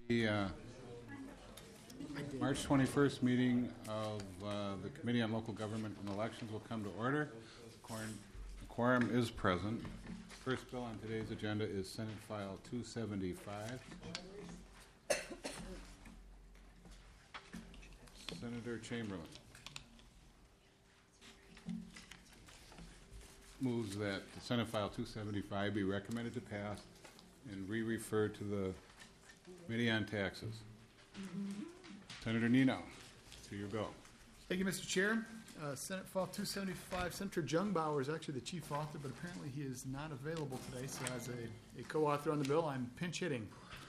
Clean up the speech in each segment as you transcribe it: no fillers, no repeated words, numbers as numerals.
The March 21st meeting of the Committee on Local Government and Elections will come to order. The quorum is present. First bill on today's agenda is Senate File 275. Senator Chamberlain moves that the Senate File 275 be recommended to pass and re-referred to the Committee on Taxes. Senator Nino, to your bill. Thank you, Mr. Chair. Senate File 275, Senator Jungbauer is actually the chief author, but apparently he is not available today, so as a co-author on the bill, I'm pinch hitting.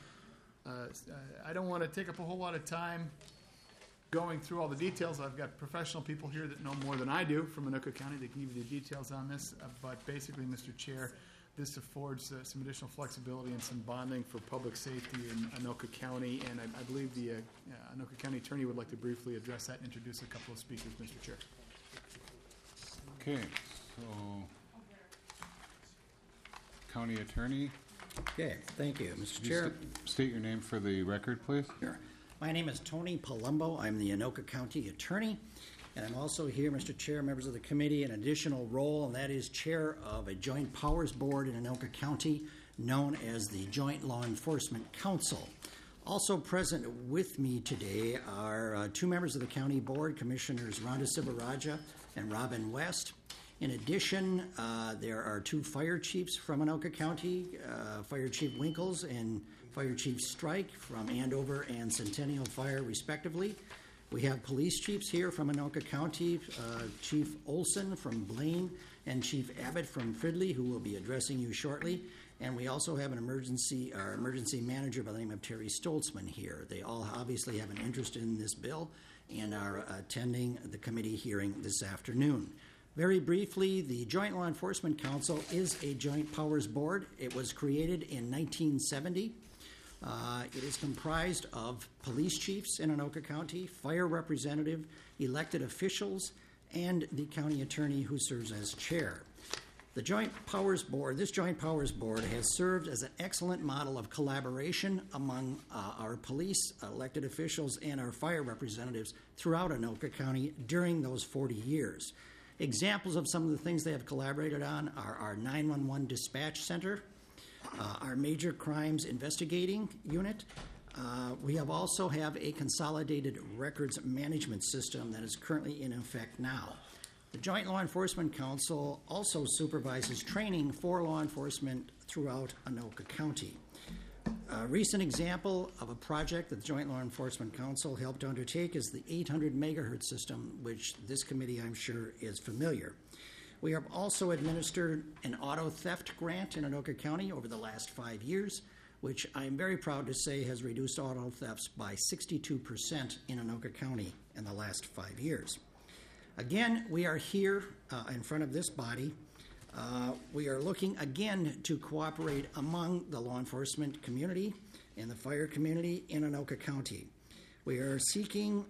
I don't want to take up a whole lot of time going through all the details. I've got professional people here that know more than I do from Anoka County that can give you the details on this, but basically, Mr. Chair, this affords some additional flexibility and some bonding for public safety in Anoka County, and I believe the Anoka County Attorney would like to briefly address that and introduce a couple of speakers, Mr. Chair. Okay, so County Attorney. Okay, thank you, Mr. Could you Chair. state your name for the record, please? Sure. My name is Tony Palumbo. I'm the Anoka County Attorney, and I'm also here, Mr. Chair, members of the committee, an additional role, and that is Chair of a Joint Powers Board in Anoka County, known as the Joint Law Enforcement Council. Also present with me today are two members of the County Board, Commissioners Rhonda Sivaraja and Robin West. In addition, there are two fire chiefs from Anoka County, Fire Chief Winkles and Fire Chief Strike from Andover and Centennial Fire, respectively. We have police chiefs here from Anoka County, Chief Olson from Blaine and Chief Abbott from Fridley, who will be addressing you shortly. And we also have our emergency manager by the name of Terry Stoltzman here. They all obviously have an interest in this bill and are attending the committee hearing this afternoon. Very briefly, the Joint Law Enforcement Council is a joint powers board. It was created in 1970. It is comprised of police chiefs in Anoka County, fire representative, elected officials, and the county attorney who serves as chair. The Joint Powers Board, this Joint Powers Board has served as an excellent model of collaboration among our police, elected officials, and our fire representatives throughout Anoka County during those 40 years. Examples of some of the things they have collaborated on are our 911 dispatch center, our major crimes investigating unit. We also have a consolidated records management system that is currently in effect now. The Joint Law Enforcement Council also supervises training for law enforcement throughout Anoka County. A recent example of a project that the Joint Law Enforcement Council helped undertake is the 800 megahertz system, which this committee, I'm sure, is familiar. We have also administered an auto theft grant in Anoka County over the last 5 years, which I'm very proud to say has reduced auto thefts by 62% in Anoka County in the last 5 years. Again, we are here in front of this body. We are looking again to cooperate among the law enforcement community and the fire community in Anoka County. We are seeking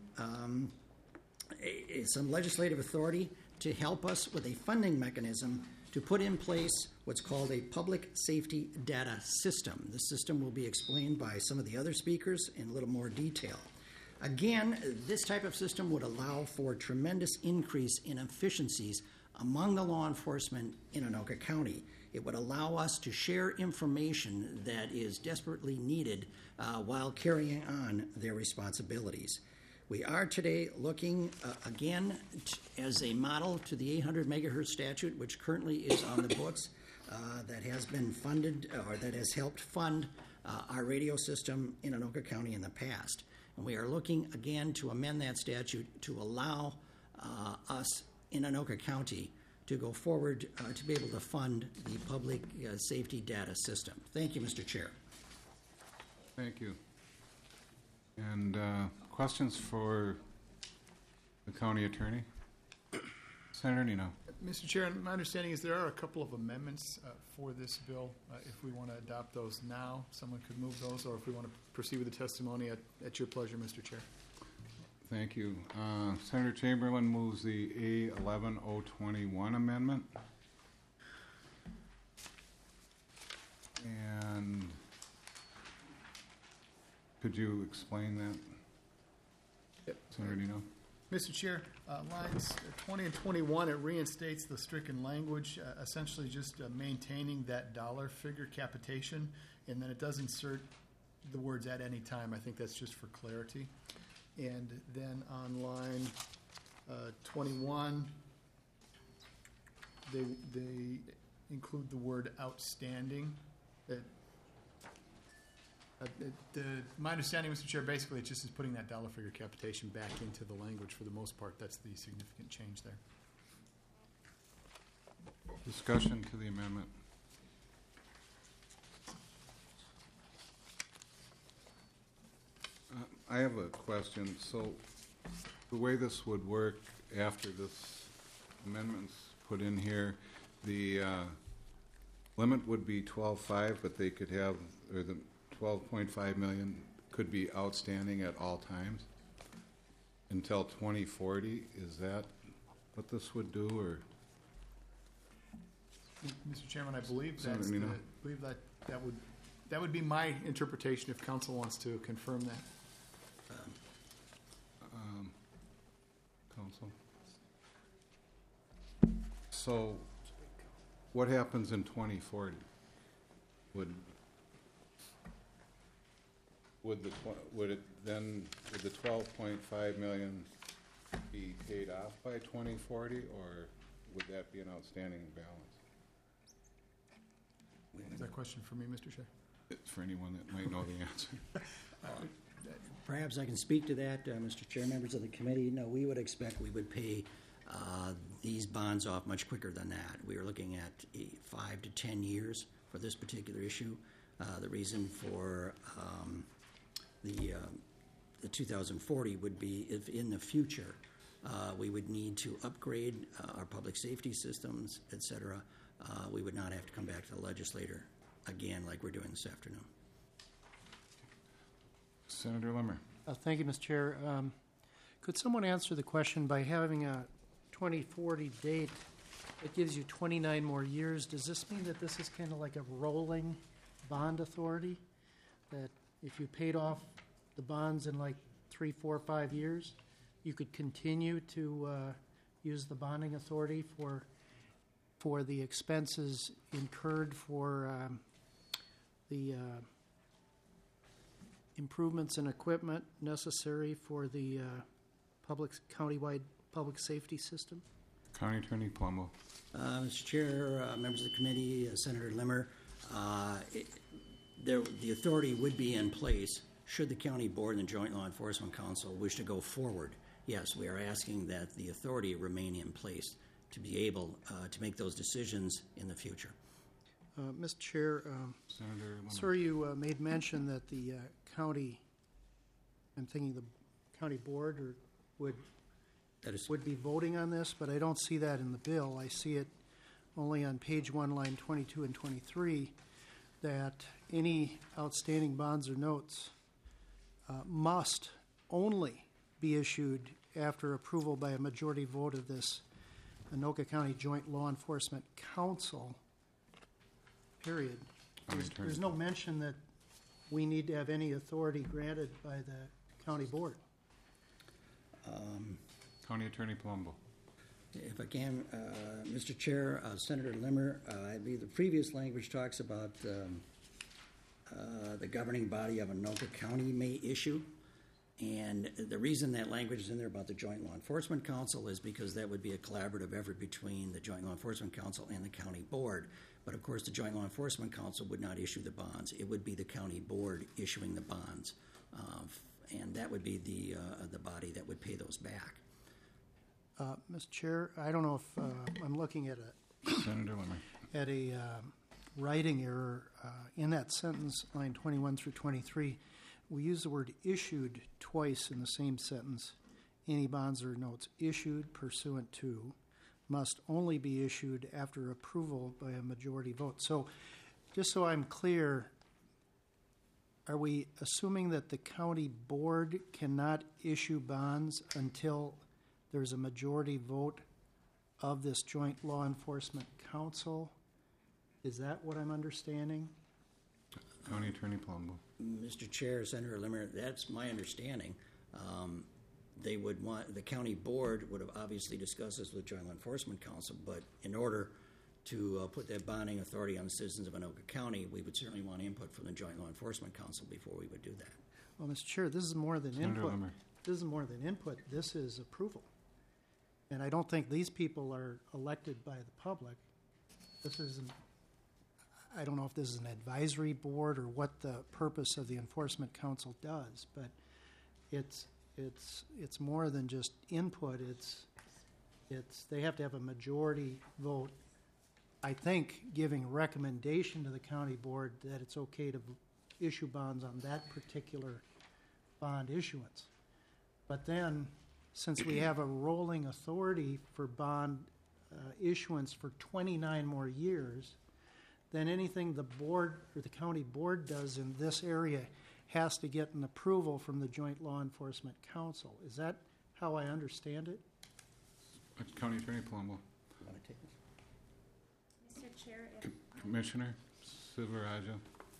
some legislative authority to help us with a funding mechanism to put in place what's called a public safety data system. This system will be explained by some of the other speakers in a little more detail. Again, this type of system would allow for a tremendous increase in efficiencies among the law enforcement in Anoka County. It would allow us to share information that is desperately needed while carrying on their responsibilities. We are today looking again as a model to the 800 megahertz statute, which currently is on the books, that has been funded or that has helped fund our radio system in Anoka County in the past. And we are looking again to amend that statute to allow us in Anoka County to go forward to be able to fund the public safety data system. Thank you, Mr. Chair. Thank you. And questions for the county attorney? Senator Nino. Mr. Chair, my understanding is there are a couple of amendments for this bill. If we want to adopt those now, someone could move those, or if we want to proceed with the testimony at your pleasure, Mr. Chair. Thank you. Senator Chamberlain moves the A11021 amendment. And Could you explain that? Yep. Senator Dino? Mr. Chair, lines 20 and 21, it reinstates the stricken language, essentially just maintaining that dollar figure capitation, and then it does insert the words "at any time." I think that's just for clarity. And then on line 21, they include the word "outstanding." My understanding, Mr. Chair, basically it just is putting that dollar figure capitation back into the language for the most part. That's the significant change there. Discussion to the amendment. I have a question. So the way this would work after this amendment's put in here, the limit would be 12.5, but they could have, or the 12.5 million could be outstanding at all times until 2040. Is that what this would do, or? Mr. Chairman, I believe Senator that's Nino? that would be my interpretation if council wants to confirm that. Council? So what happens in 2040? Would the 12.5 million be paid off by 2040, or would that be an outstanding balance? Is that a question for me, Mr. Chair? It's for anyone that might know the answer. Perhaps I can speak to that, Mr. Chair, members of the committee. No, we would expect we would pay these bonds off much quicker than that. We are looking at 5 to 10 years for this particular issue. The reason for the 2040 would be if in the future we would need to upgrade our public safety systems, et cetera, we would not have to come back to the legislator again like we're doing this afternoon. Senator Limmer. Thank you, Mr. Chair. Could someone answer the question, by having a 2040 date, it gives you 29 more years. Does this mean that this is kind of like a rolling bond authority? That if you paid off the bonds in like 3, 4, 5 years, you could continue to use the bonding authority for the expenses incurred for the improvements in equipment necessary for the countywide public safety system? County Attorney Palumbo. Mr. Chair, members of the committee, Senator Limmer, the authority would be in place should the county board and the Joint Law Enforcement Council wish to go forward. Yes, we are asking that the authority remain in place to be able to make those decisions in the future. Mr. Chair, Senator Limmer. sir, you made mention that the county, I'm thinking the county board would be voting on this, but I don't see that in the bill. I see it only on page 1, line 22 and 23, that any outstanding bonds or notes must only be issued after approval by a majority vote of this Anoka County Joint Law Enforcement Council, period. There's no mention that we need to have any authority granted by the county board. County Attorney Palumbo. If I can, Mr. Chair, Senator Limmer, I believe the previous language talks about the governing body of Anoka County may issue. And the reason that language is in there about the Joint Law Enforcement Council is because that would be a collaborative effort between the Joint Law Enforcement Council and the county board. But of course, the Joint Law Enforcement Council would not issue the bonds. It would be the county board issuing the bonds. And that would be the body that would pay those back. Mr. Chair, I don't know if I'm looking at Senator Limmer. a writing error in that sentence, line 21 through 23. We use the word issued twice in the same sentence. Any bonds or notes issued pursuant to must only be issued after approval by a majority vote. So just so I'm clear, are we assuming that the county board cannot issue bonds until there's a majority vote of this Joint Law Enforcement Council? Is that what I'm understanding? County Attorney Palumbo. Mr. Chair, Senator Limmer, that's my understanding. They would want, the county board would have obviously discussed this with Joint Law Enforcement Council, but in order to put that bonding authority on the citizens of Anoka County, we would certainly want input from the Joint Law Enforcement Council before we would do that. Well, Mr. Chair, this is more than Senator input. Limmer. This is more than input. This is approval. And I don't think these people are elected by the public. This isn't, I don't know if this is an advisory board or what the purpose of the Enforcement Council does, but it's more than just input. They have to have a majority vote, I think, giving recommendation to the county board that it's okay to issue bonds on that particular bond issuance. But then, since we have a rolling authority for bond issuance for 29 more years, then anything the board or the county board does in this area has to get an approval from the Joint Law Enforcement Council. Is that how I understand it? County Attorney Palumbo. Want to take this? Mr. Chair, if Commissioner Silveraja.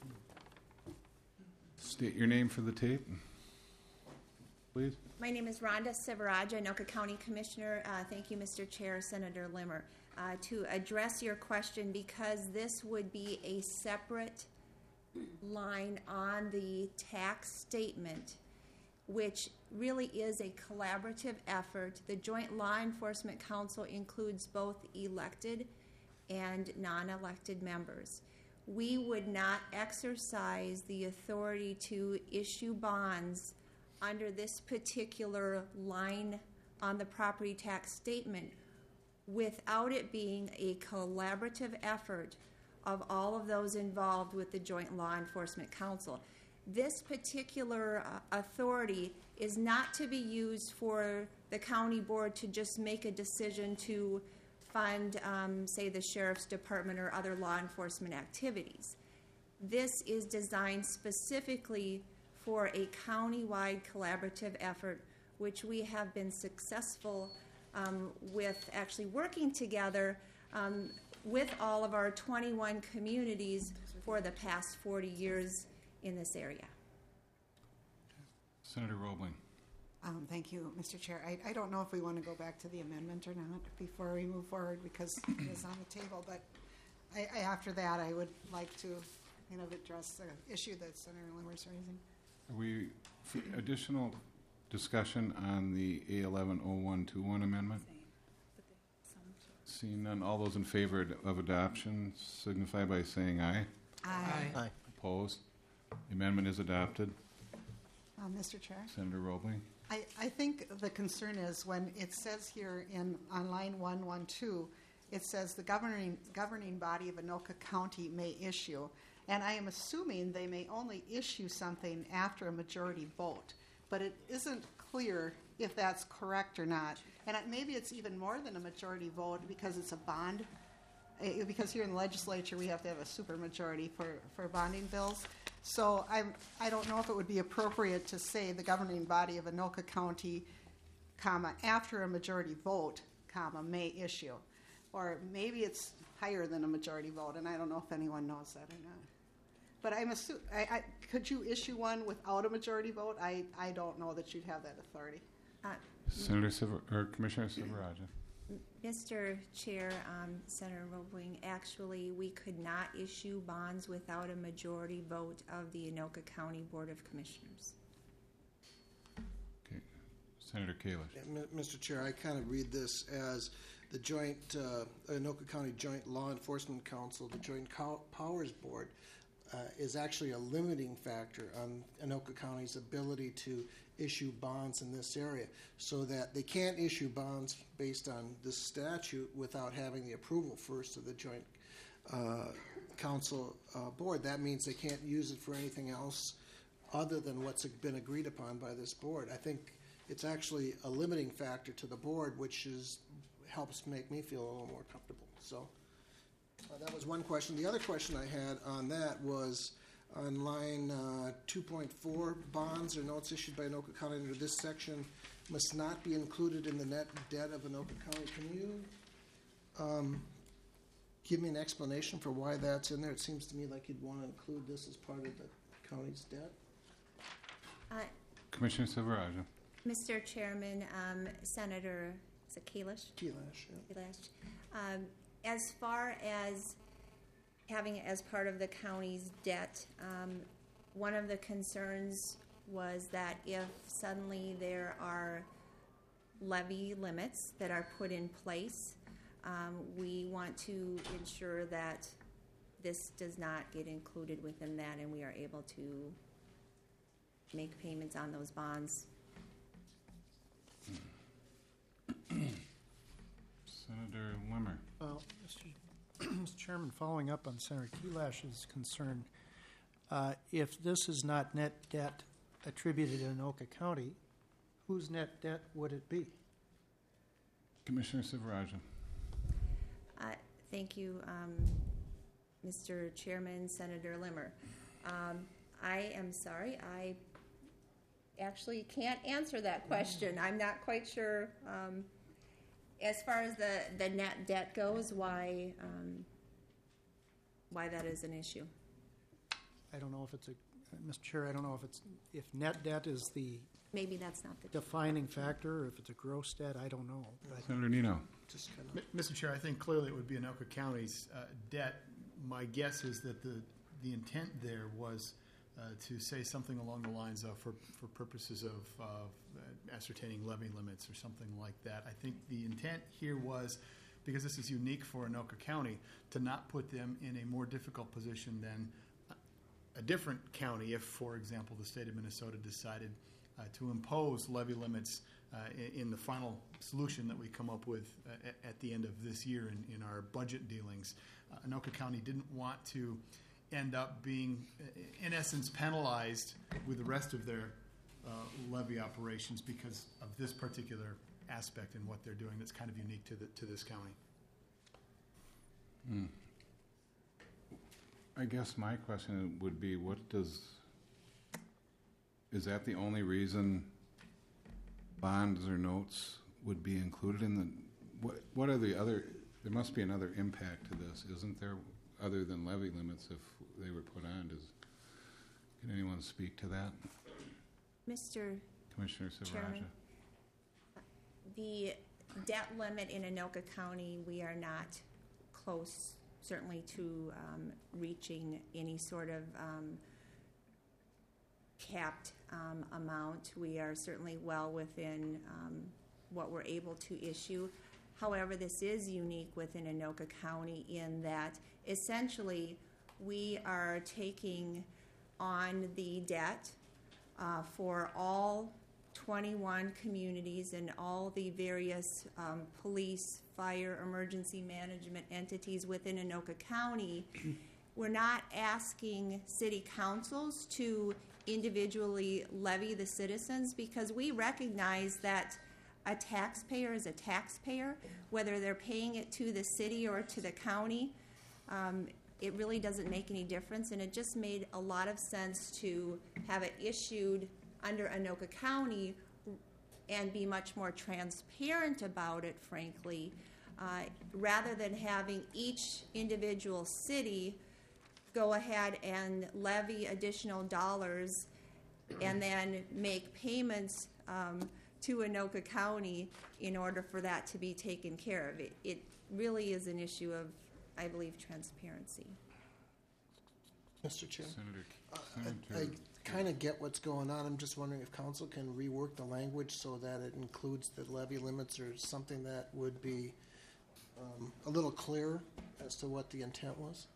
State your name for the tape, please. my name is Rhonda Sivaraja, Anoka County Commissioner. Thank you, Mr. Chair, Senator Limmer. To address your question, because this would be a separate line on the tax statement, which really is a collaborative effort. The Joint Law Enforcement Council includes both elected and non-elected members. We would not exercise the authority to issue bonds under this particular line on the property tax statement without it being a collaborative effort of all of those involved with the Joint Law Enforcement Council. This particular authority is not to be used for the county board to just make a decision to fund, say, the sheriff's department or other law enforcement activities. This is designed specifically for a county-wide collaborative effort, which we have been successful with actually working together with all of our 21 communities for the past 40 years in this area. Senator Roebling. Thank you, Mr. Chair. I don't know if we want to go back to the amendment or not before we move forward because it is on the table, but after that I would like to kind of address the issue that Senator Limmer's raising. Are we for additional discussion on the A110121 amendment? Seeing none, all those in favor of adoption signify by saying aye. Aye. Opposed? The amendment is adopted. Mr. Chair? Senator Roebling. I think the concern is when it says here on line 112, it says the governing body of Anoka County may issue, and I am assuming they may only issue something after a majority vote, but it isn't clear if that's correct or not. And maybe it's even more than a majority vote because it's a bond, because here in the legislature we have to have a supermajority for bonding bills. So I don't know if it would be appropriate to say the governing body of Anoka County, comma, after a majority vote, comma, may issue. Or maybe it's higher than a majority vote, and I don't know if anyone knows that or not. But I'm assuming, could you issue one without a majority vote? I don't know that you'd have that authority. Commissioner Silveraja. Mr. Chair, Senator Roebling, actually, we could not issue bonds without a majority vote of the Anoka County Board of Commissioners. Okay. Senator Kalish. Yeah, Mr. Chair, I kind of read this as the joint Anoka County Joint Law Enforcement Council, the Joint Powers Board, is actually a limiting factor on Anoka County's ability to issue bonds in this area, so that they can't issue bonds based on this statute without having the approval first of the Joint Council Board. That means they can't use it for anything else other than what's been agreed upon by this board. I think it's actually a limiting factor to the board, which helps make me feel a little more comfortable. So that was one question. The other question I had on that was on line 2.4, bonds or notes issued by Anoka County under this section must not be included in the net debt of Anoka County. Can you give me an explanation for why that's in there? It seems to me like you'd want to include this as part of the county's debt. Commissioner Silveraja. Mr. Chairman, Senator, is it Kalish? Kelash, yeah. Kalish. As far as having it as part of the county's debt, one of the concerns was that if suddenly there are levy limits that are put in place, we want to ensure that this does not get included within that and we are able to make payments on those bonds. Senator Limmer. Well, Mr. Chairman, following up on Senator Kelash's concern, if this is not net debt attributed in Anoka County, whose net debt would it be? Commissioner Silveraja. Thank you, Mr. Chairman, Senator Limmer. I am sorry, I actually can't answer that question. I'm not quite sure, as far as the net debt goes, why that is an issue. I don't know if it's Mr. Chair, I don't know if net debt is the Maybe that's not the defining factor, or if it's a gross debt, I don't know. But Senator Nino. Just kind of. Mr. Chair, I think clearly it would be Anoka County's debt. My guess is that the intent there was to say something along the lines of, for purposes of ascertaining levy limits or something like that. I think the intent here was, because this is unique for Anoka County, to not put them in a more difficult position than a different county if, for example, the state of Minnesota decided to impose levy limits in the final solution that we come up with at the end of this year in our budget dealings. Anoka County didn't want to end up being, in essence, penalized with the rest of their levy operations because of this particular aspect in what they're doing that's kind of unique to this county. I guess my question would be, is that the only reason bonds or notes would be included in the, what are the other, there must be another impact to this, isn't there, other than levy limits if they were put on? Can anyone speak to that? Mr. Commissioner Silveraja. Chairman, the debt limit in Anoka County, we are not close, certainly, to reaching any sort of capped amount. We are certainly well within what we're able to issue. However, this is unique within Anoka County in that essentially we are taking on the debt for all 21 communities and all the various police, fire, emergency management entities within Anoka County. We're not asking city councils to individually levy the citizens because we recognize that a taxpayer is a taxpayer, whether they're paying it to the city or to the county. It really doesn't make any difference, and it just made a lot of sense to have it issued under Anoka County and be much more transparent about it, frankly, rather than having each individual city go ahead and levy additional dollars and then make payments to Anoka County in order for that to be taken care of. It really is an issue of, I believe, transparency. Mr. Chair. Senator. I kind of get what's going on. I'm just wondering if council can rework the language so that it includes the levy limits or something that would be a little clearer as to what the intent was.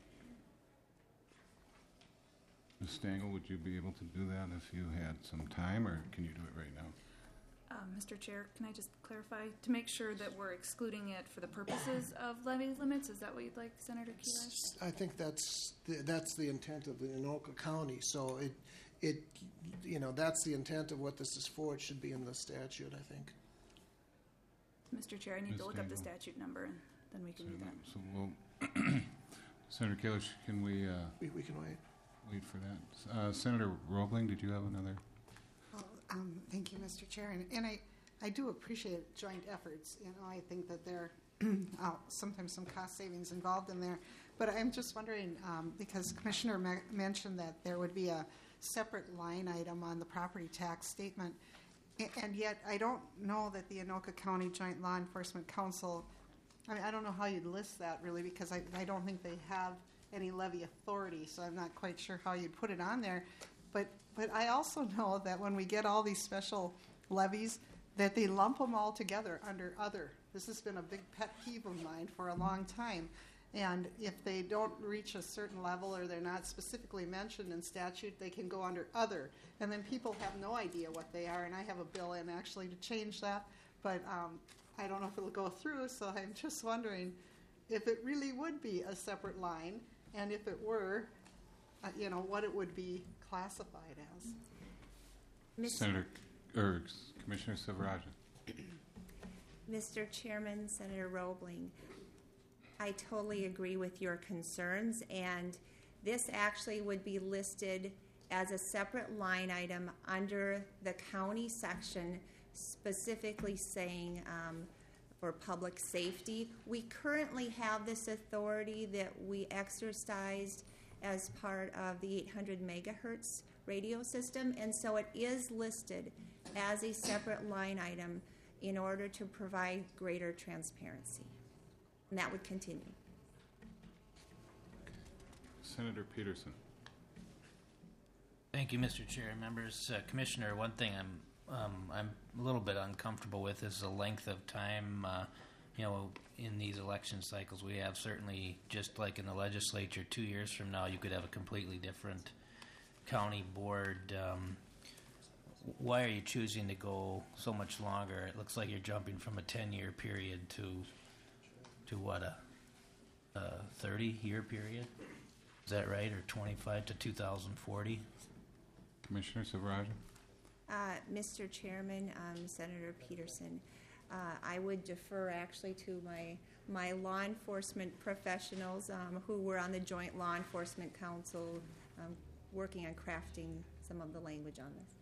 Ms. Stengel, would you be able to do that if you had some time, or can you do it right now? Mr. Chair, can I just clarify to make sure that we're excluding it for the purposes of levy limits? Is that what you'd like, Senator Kelash? I think that's the intent of the Anoka County. So it that's the intent of what this is for. It should be in the statute, I think. Mr. Chair, I need Ms. to look up the Stengel. statute number, and then we can do that. So we'll, Senator Kalish, can we We can wait. wait for that? Senator Roebling, did you have another? Thank you, Mr. Chair. And I do appreciate joint efforts. I think that they're sometimes some cost savings involved in there. But I'm just wondering, because Commissioner mentioned that there would be a separate line item on the property tax statement, and yet I don't know that the Anoka County Joint Law Enforcement Council, I mean, I don't know how you'd list that really, because I don't think they have any levy authority, so I'm not quite sure how you'd put it on there. But I also know that when we get all these special levies, that they lump them all together under other. This has been a big pet peeve of mine for a long time. And if they don't reach a certain level or they're not specifically mentioned in statute, they can go under other. And then people have no idea what they are. And I have a bill in actually to change that. But I don't know if it'll go through, so I'm just wondering if it really would be a separate line. And if it were, what it would be classified as. Commissioner Silveraja. Mr. Chairman, Senator Roebling, I totally agree with your concerns, and this actually would be listed as a separate line item under the county section, specifically saying for public safety. We currently have this authority that we exercised as part of the 800 megahertz radio system, and so it is listed as a separate line item in order to provide greater transparency. And that would continue. Senator Peterson. Thank you, Mr. Chair and members. Commissioner, one thing I'm a little bit uncomfortable with is the length of time. In these election cycles, we have certainly, just like in the legislature, 2 years from now, you could have a completely different county board. Why are you choosing to go so much longer? It looks like you're jumping from a 10-year period to what, a 30-year period? Is that right? Or 25 to 2040? Commissioner Silveraja. Mr. Chairman, Senator Peterson, I would defer actually to my law enforcement professionals who were on the Joint Law Enforcement Council working on crafting some of the language on this.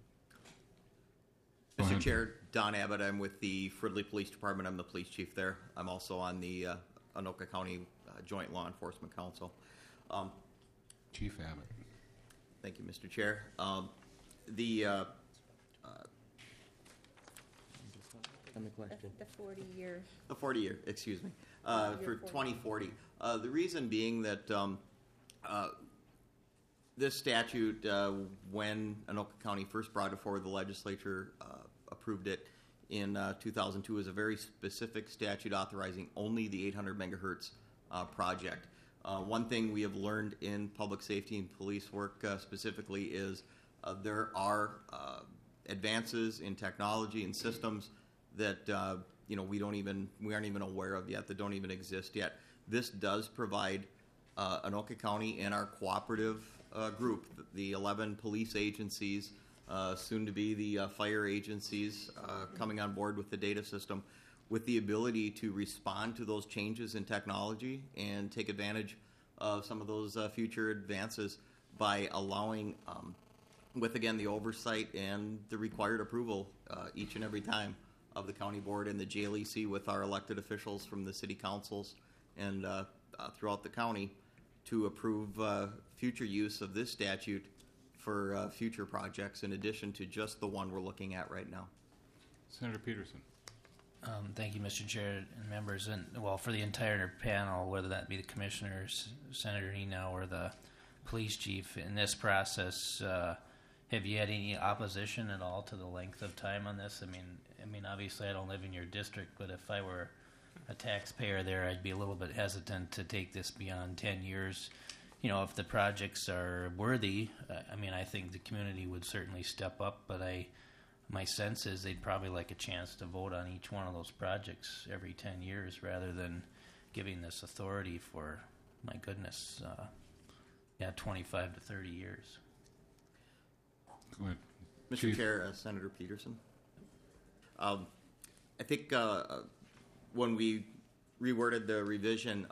Mr. Chair, Don Abbott. I'm with the Fridley Police Department. I'm the police chief there. I'm also on the Anoka County Joint Law Enforcement Council. Chief Abbott. Thank you, Mr. Chair. The 40-year. The 40-year, excuse me, for 2040. The reason being that this statute, when Anoka County first brought it forward, the legislature approved it in 2002, is a very specific statute authorizing only the 800 megahertz project. One thing we have learned in public safety and police work specifically is there are advances in technology and systems that we aren't even aware of yet, that don't even exist yet. This does provide Anoka County and our cooperative group, the 11 police agencies, soon to be the fire agencies coming on board with the data system, with the ability to respond to those changes in technology and take advantage of some of those future advances by allowing, with again the oversight and the required approval each and every time of the county board and the JLEC with our elected officials from the city councils and throughout the county to approve future use of this statute for future projects in addition to just the one we're looking at right now. Senator Peterson. Thank you, Mr. Chair and members. And for the entire panel, whether that be the commissioners, Senator Eno, or the police chief, in this process, have you had any opposition at all to the length of time on this? I mean, obviously, I don't live in your district, but if I were a taxpayer there, I'd be a little bit hesitant to take this beyond 10 years. If the projects are worthy, I think the community would certainly step up, but my sense is they'd probably like a chance to vote on each one of those projects every 10 years rather than giving this authority for, my goodness, 25 to 30 years. Go ahead. Mr. Chief. Chair, Senator Peterson. I think when we reworded the revision,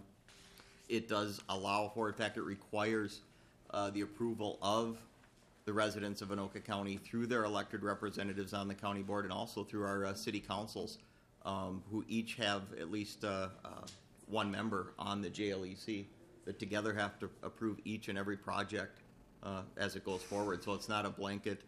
it does allow for, in fact, it requires the approval of the residents of Anoka County through their elected representatives on the county board and also through our city councils who each have at least one member on the JLEC that together have to approve each and every project as it goes forward. So it's not a blanket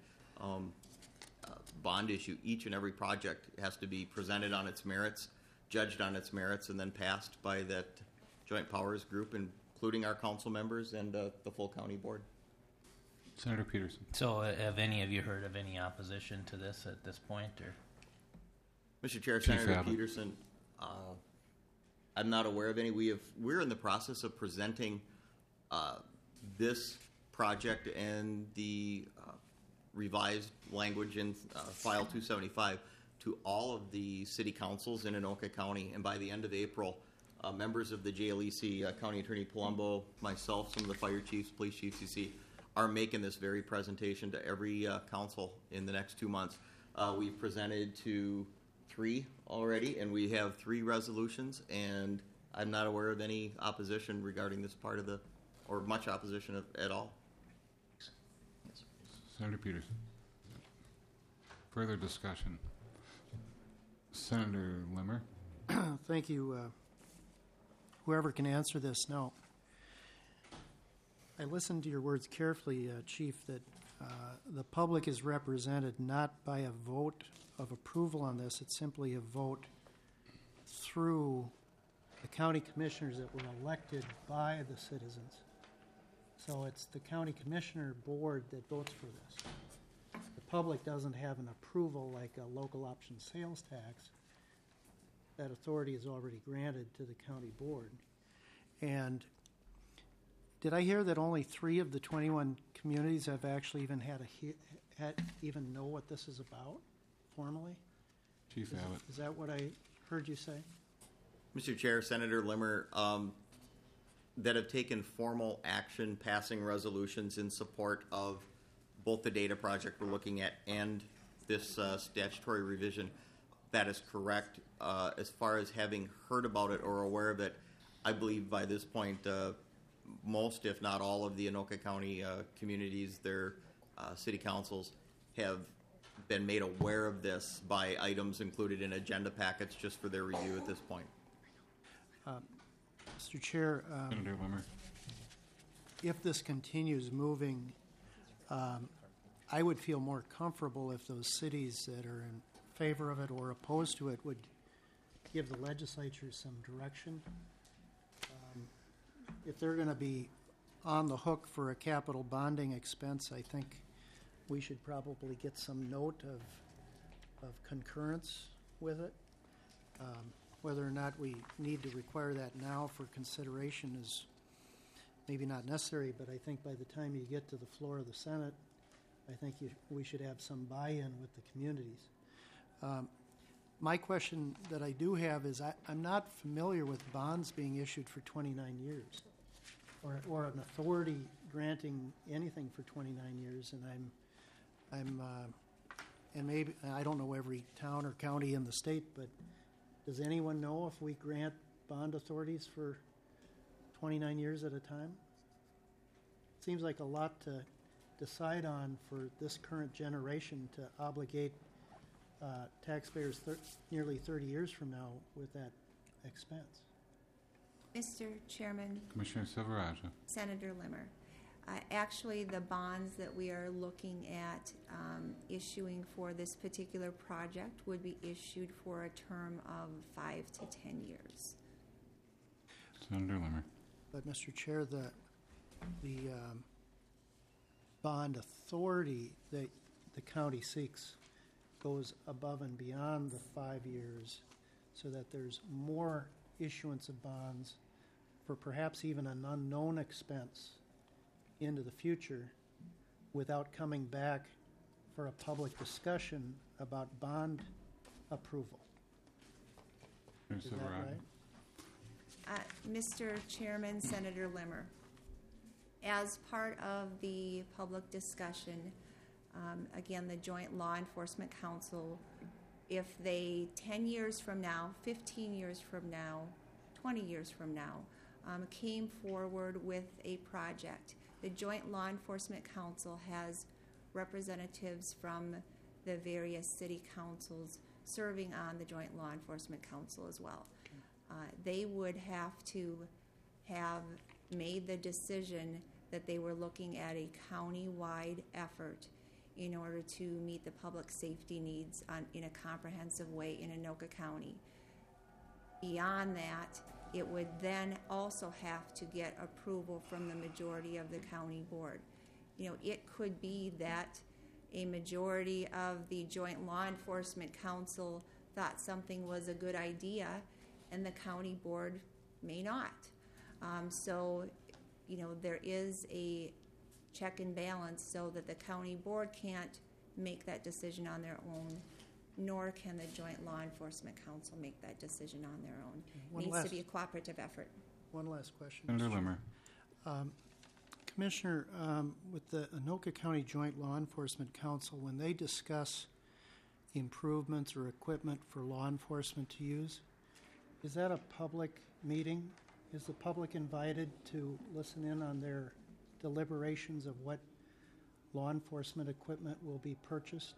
bond issue. Each and every project has to be presented on its merits, judged on its merits, and then passed by that joint powers group, including our council members and the full county board. Senator Peterson. So, have any of you heard of any opposition to this at this point, or? Mr. Chair, Chief Senator Abbott. Peterson, I'm not aware of any. We're in the process of presenting this project and the revised language in File 275 to all of the city councils in Anoka County, and by the end of April, members of the JLEC, County Attorney Palumbo, myself, some of the fire chiefs, police chiefs you see, are making this very presentation to every council in the next 2 months. We've presented to 3 already, and we have 3 resolutions, and I'm not aware of any opposition regarding this part of or much opposition at all. Senator Peterson. Further discussion. Senator Limmer. Thank you. Whoever can answer this now. I listened to your words carefully, Chief, that the public is represented not by a vote of approval on this. It's simply a vote through the county commissioners that were elected by the citizens. So it's the county commissioner board that votes for this. The public doesn't have an approval like a local option sales tax. That authority is already granted to the county board. And did I hear that only 3 of the 21 communities have actually even even know what this is about formally? Chief Abbott. Is that what I heard you say? Mr. Chair, Senator Limmer, that have taken formal action, passing resolutions in support of both the data project we're looking at and this statutory revision. That is correct. As far as having heard about it or aware of it, I believe by this point, most, if not all, of the Anoka County communities, their city councils, have been made aware of this by items included in agenda packets just for their review at this point. Mr. Chair, Senator Limmer. if this continues moving, I would feel more comfortable if those cities that are in favor of it or opposed to it would give the legislature some direction. If they're going to be on the hook for a capital bonding expense, I think we should probably get some note of concurrence with it. Whether or not we need to require that now for consideration is maybe not necessary, but I think by the time you get to the floor of the Senate, I think we should have some buy-in with the communities. My question that I do have is I'm not familiar with bonds being issued for 29 years or an authority granting anything for 29 years, and and maybe I don't know every town or county in the state, but does anyone know if we grant bond authorities for 29 years at a time? Seems like a lot to decide on for this current generation to obligate taxpayers nearly 30 years from now with that expense. Mr. Chairman, Commissioner Silveraja. Senator Limmer, actually the bonds that we are looking at issuing for this particular project would be issued for a term of 5 to 10 years. Senator Limmer. But Mr. Chair, the bond authority that the county seeks goes above and beyond the 5 years so that there's more issuance of bonds for perhaps even an unknown expense into the future without coming back for a public discussion about bond approval. Is that right? Mr. Chairman, Senator Limmer, as part of the public discussion, again, the Joint Law Enforcement Council, if they 10 years from now, 15 years from now, 20 years from now, came forward with a project, the Joint Law Enforcement Council has representatives from the various city councils serving on the Joint Law Enforcement Council as well. They would have to have made the decision that they were looking at a county-wide effort in order to meet the public safety needs in a comprehensive way in Anoka County. Beyond that, it would then also have to get approval from the majority of the county board. It could be that a majority of the Joint Law Enforcement Council thought something was a good idea, and the county board may not. So, there is a check and balance so that the county board can't make that decision on their own, nor can the Joint Law Enforcement Council make that decision on their own. It needs to be a cooperative effort. One last question. Senator Mr. Chair. Limmer. Commissioner, with the Anoka County Joint Law Enforcement Council, when they discuss the improvements or equipment for law enforcement to use, is that a public meeting? Is the public invited to listen in on their deliberations of what law enforcement equipment will be purchased?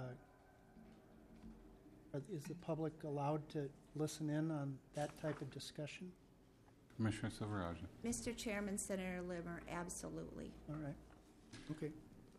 Is the public allowed to listen in on that type of discussion? Commissioner Silveraja. Mr. Chairman, Senator Limmer, absolutely. All right. Okay.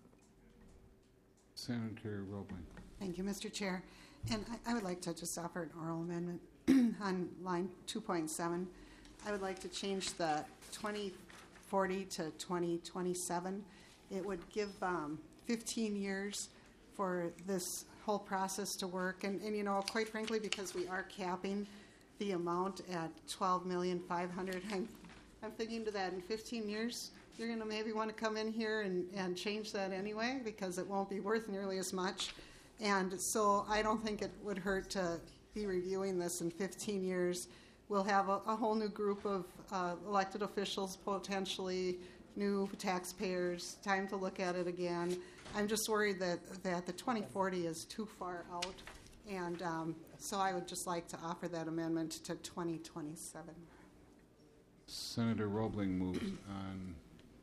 Senator Roebling. Thank you, Mr. Chair. And I would like to just offer an oral amendment on line 2.7. I would like to change the 2040 to 2027. It would give 15 years for this whole process to work. And quite frankly, because we are capping the amount at $12,500,000, I'm thinking to that in 15 years, you're going to maybe want to come in here and change that anyway, because it won't be worth nearly as much. And so I don't think it would hurt to be reviewing this in 15 years. We'll have a whole new group of elected officials, potentially new taxpayers, time to look at it again. I'm just worried that the 2040 is too far out. And so I would just like to offer that amendment to 2027. Senator Roebling moves on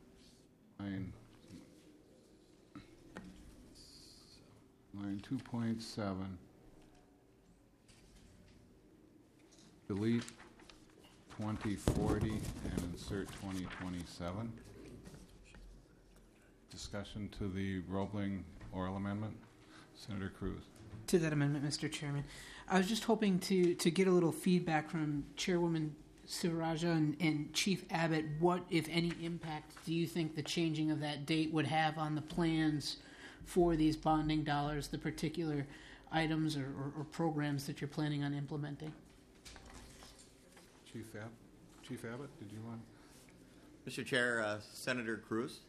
line 2.7. Delete 2040 and insert 2027. Discussion to the Roebling oral amendment. Senator Cruz. To that amendment, Mr. Chairman. I was just hoping to get a little feedback from Chairwoman Silveraja and Chief Abbott. What, if any, impact do you think the changing of that date would have on the plans for these bonding dollars, the particular items or programs that you're planning on implementing? Chief Abbott, did you want? Mr. Chair, Senator Cruz,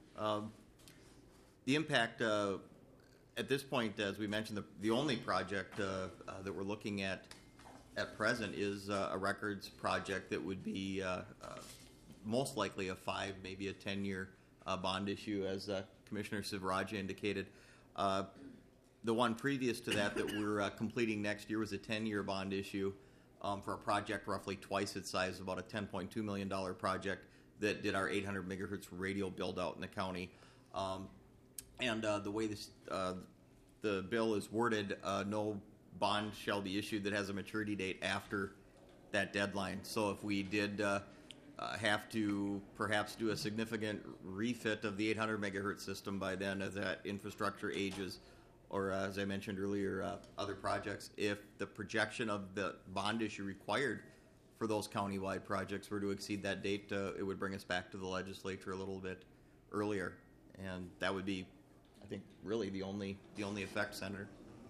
the impact at this point, as we mentioned, the only project that we're looking at present is a records project that would be most likely a 5, maybe a 10-year bond issue, as Commissioner Silveraja indicated. The one previous to that we're completing next year was a 10-year bond issue for a project roughly twice its size, about a $10.2 million project that did our 800 megahertz radio build-out in the county. And the way the bill is worded, no bond shall be issued that has a maturity date after that deadline. So if we did have to perhaps do a significant refit of the 800 megahertz system by then as that infrastructure ages, or as I mentioned earlier, other projects, if the projection of the bond issue required for those countywide projects were to exceed that date, it would bring us back to the legislature a little bit earlier. And that would be, I think, really the only effect, Senator.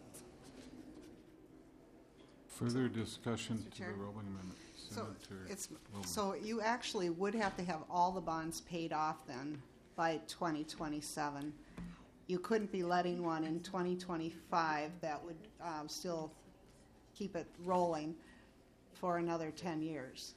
Further discussion Mr. to the Chair? Roebling amendment. So you actually would have to have all the bonds paid off then by 2027. You couldn't be letting one in 2025 that would still keep it rolling for another 10 years.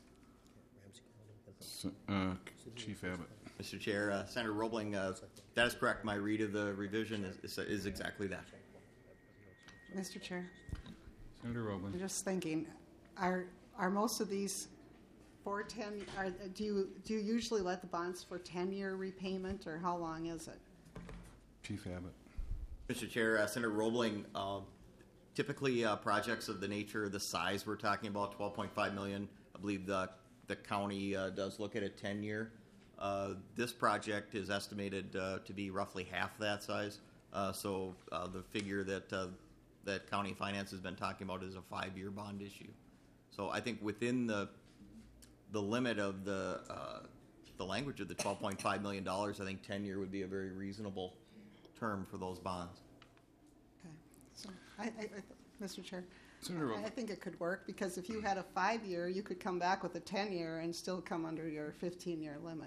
Chief Abbott. Mr. Chair, Senator Roebling, that is correct. My read of the revision is exactly that. Mr. Chair, Senator Roebling. I'm just thinking, are most of these for 10? Do you usually let the bonds for 10-year repayment, or how long is it? Chief Abbott. Mr. Chair, Senator Roebling, typically, projects of the nature, the size we're talking about, $12.5 million. I believe the county does look at a 10-year. This project is estimated to be roughly half that size. So the figure that county finance has been talking about is a 5-year bond issue. So I think within the limit of the language of the $12.5 million, I think 10-year would be a very reasonable term for those bonds. Okay. So, Mr. Chair, Senator Rowland. I think it could work because if you had a 5-year, you could come back with a 10-year and still come under your 15-year limit.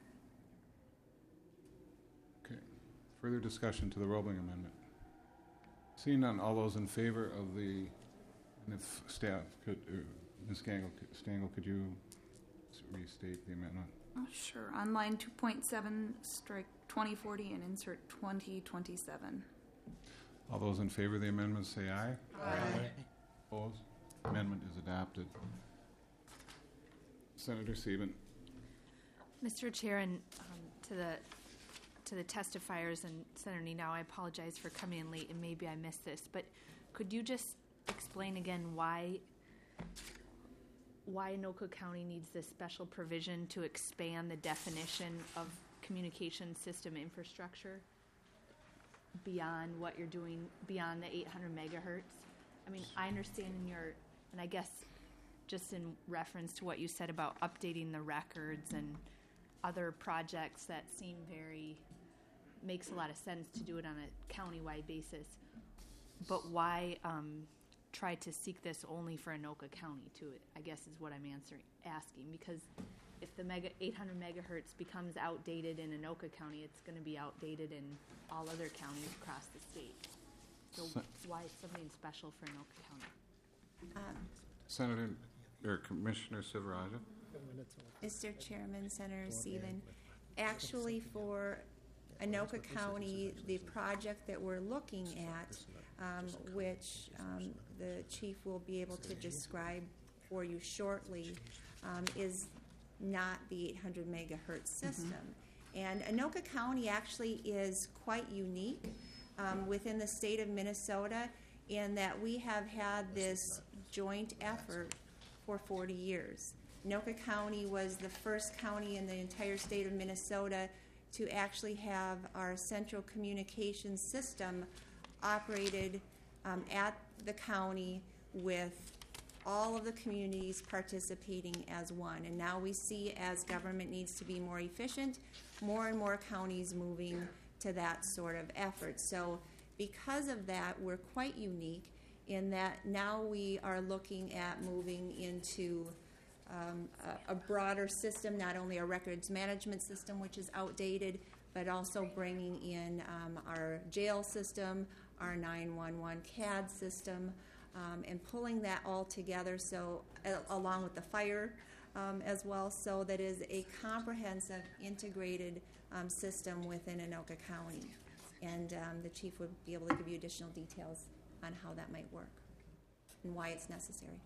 Okay. Further discussion to the Roebling amendment? Seeing none, all those in favor of the, and if staff could, Ms. Stangl, could you restate the amendment? Oh, sure. On line 2.7, strike 2040 and insert 2027. All those in favor of the amendment say aye. Aye. Opposed? Amendment is adopted. Senator Sieben. Mr. Chair, and to the testifiers and Senator Nenow, I apologize for coming in late and maybe I missed this, but could you just explain again why Anoka County needs this special provision to expand the definition of communication system infrastructure beyond what you're doing beyond the 800 megahertz? I mean, I understand and I guess just in reference to what you said about updating the records and other projects that seem makes a lot of sense to do it on a countywide basis. But why try to seek this only for Anoka County too, I guess is what I'm asking, because if the 800 megahertz becomes outdated in Anoka County, it's going to be outdated in all other counties across the state. So why something special for Anoka County? Senator or Commissioner Silveraja. Mr. Chairman, Senator Sieben, actually for Anoka County, the project that we're looking at, which the chief will be able to describe for you shortly, is not the 800 megahertz system. And Anoka County actually is quite unique within the state of Minnesota in that we have had this joint effort for 40 years. Anoka County was the first county in the entire state of Minnesota to actually have our central communications system operated at the county with all of the communities participating as one. And now we see, as government needs to be more efficient, more and more counties moving to that sort of effort. So because of that, we're quite unique in that now we are looking at moving into a broader system, not only a records management system, which is outdated, but also bringing in our jail system, our 911 CAD system, and pulling that all together, so along with the fire as well, so that is a comprehensive, integrated system within Anoka County. And the chief would be able to give you additional details on how that might work and why it's necessary.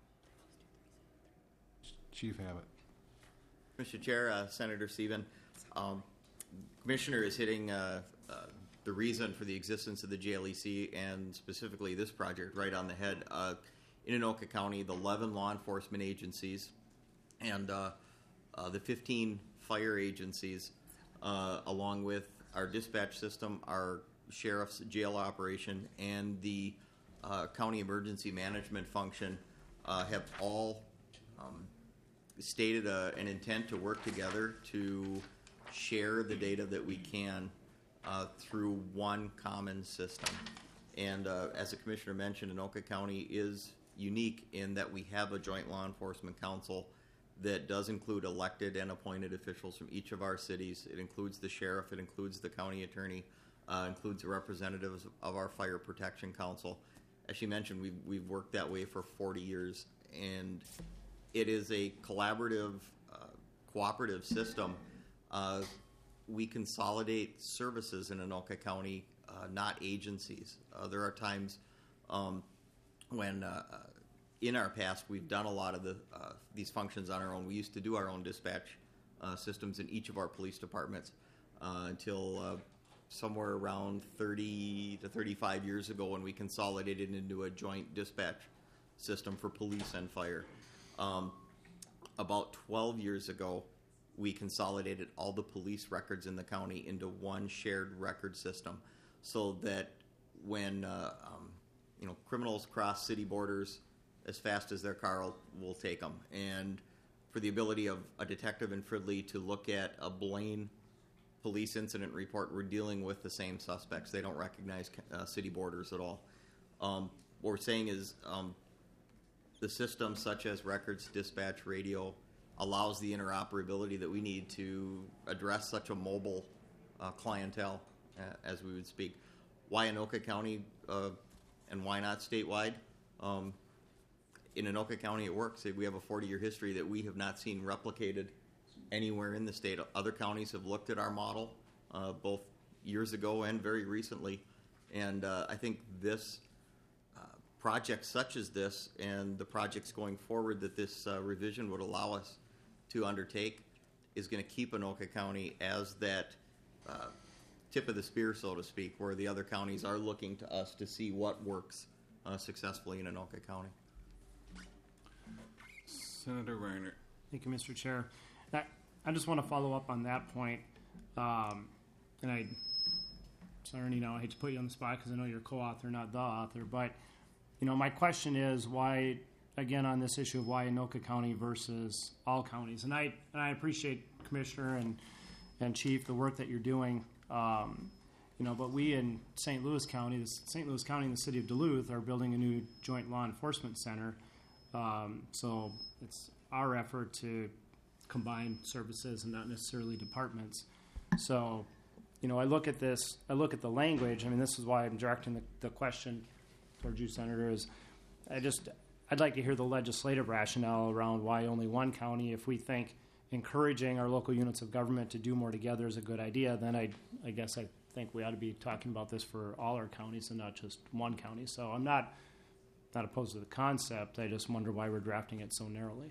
Chief Abbott. Mr. Chair, Senator Sieben, Commissioner is hitting the reason for the existence of the JLEC and specifically this project right on the head. In Anoka County, the 11 law enforcement agencies and the 15 fire agencies, along with our dispatch system, our sheriff's jail operation, and the county emergency management function have all stated an intent to work together to share the data that we can through one common system. And as the Commissioner mentioned, Anoka County is unique in that we have a joint law enforcement council that does include elected and appointed officials from each of our cities. It includes the sheriff, it includes the county attorney, includes the representatives of our fire protection council. As she mentioned, we've worked that way for 40 years, and it is a collaborative, cooperative system. We consolidate services in Anoka County, not agencies. There are times when in our past we've done a lot of these functions on our own. We used to do our own dispatch systems in each of our police departments until somewhere around 30 to 35 years ago when we consolidated into a joint dispatch system for police and fire. About 12 years ago, we consolidated all the police records in the county into one shared record system, so that when criminals cross city borders, as fast as their car will take them, and for the ability of a detective in Fridley to look at a Blaine police incident report, we're dealing with the same suspects. They don't recognize city borders at all. What we're saying is the system, such as records, dispatch, radio, allows the interoperability that we need to address such a mobile clientele, as we would speak. Why Anoka County and why not statewide? In Anoka County, it works. We have a 40-year history that we have not seen replicated anywhere in the state. Other counties have looked at our model, both years ago and very recently, and I think this project such as this and the projects going forward that this revision would allow us to undertake is going to keep Anoka County as that tip of the spear, so to speak, where the other counties are looking to us to see what works successfully in Anoka County. Senator Reiner. Thank you, Mr. Chair. I just want to follow up on that point. And I hate to put you on the spot because I know you're co-author, not the author, but my question is why, again, on this issue of why Anoka County versus all counties, and I appreciate Commissioner and Chief the work that you're doing, but we in St. Louis County and the city of Duluth are building a new joint law enforcement center, so it's our effort to combine services and not necessarily departments. So, I look at this, I look at the language. I mean, this is why I'm directing the question towards you, Senator, is I'd like to hear the legislative rationale around why only one county. If we think encouraging our local units of government to do more together is a good idea, then I guess I think we ought to be talking about this for all our counties and not just one county. So I'm not opposed to the concept. I just wonder why we're drafting it so narrowly.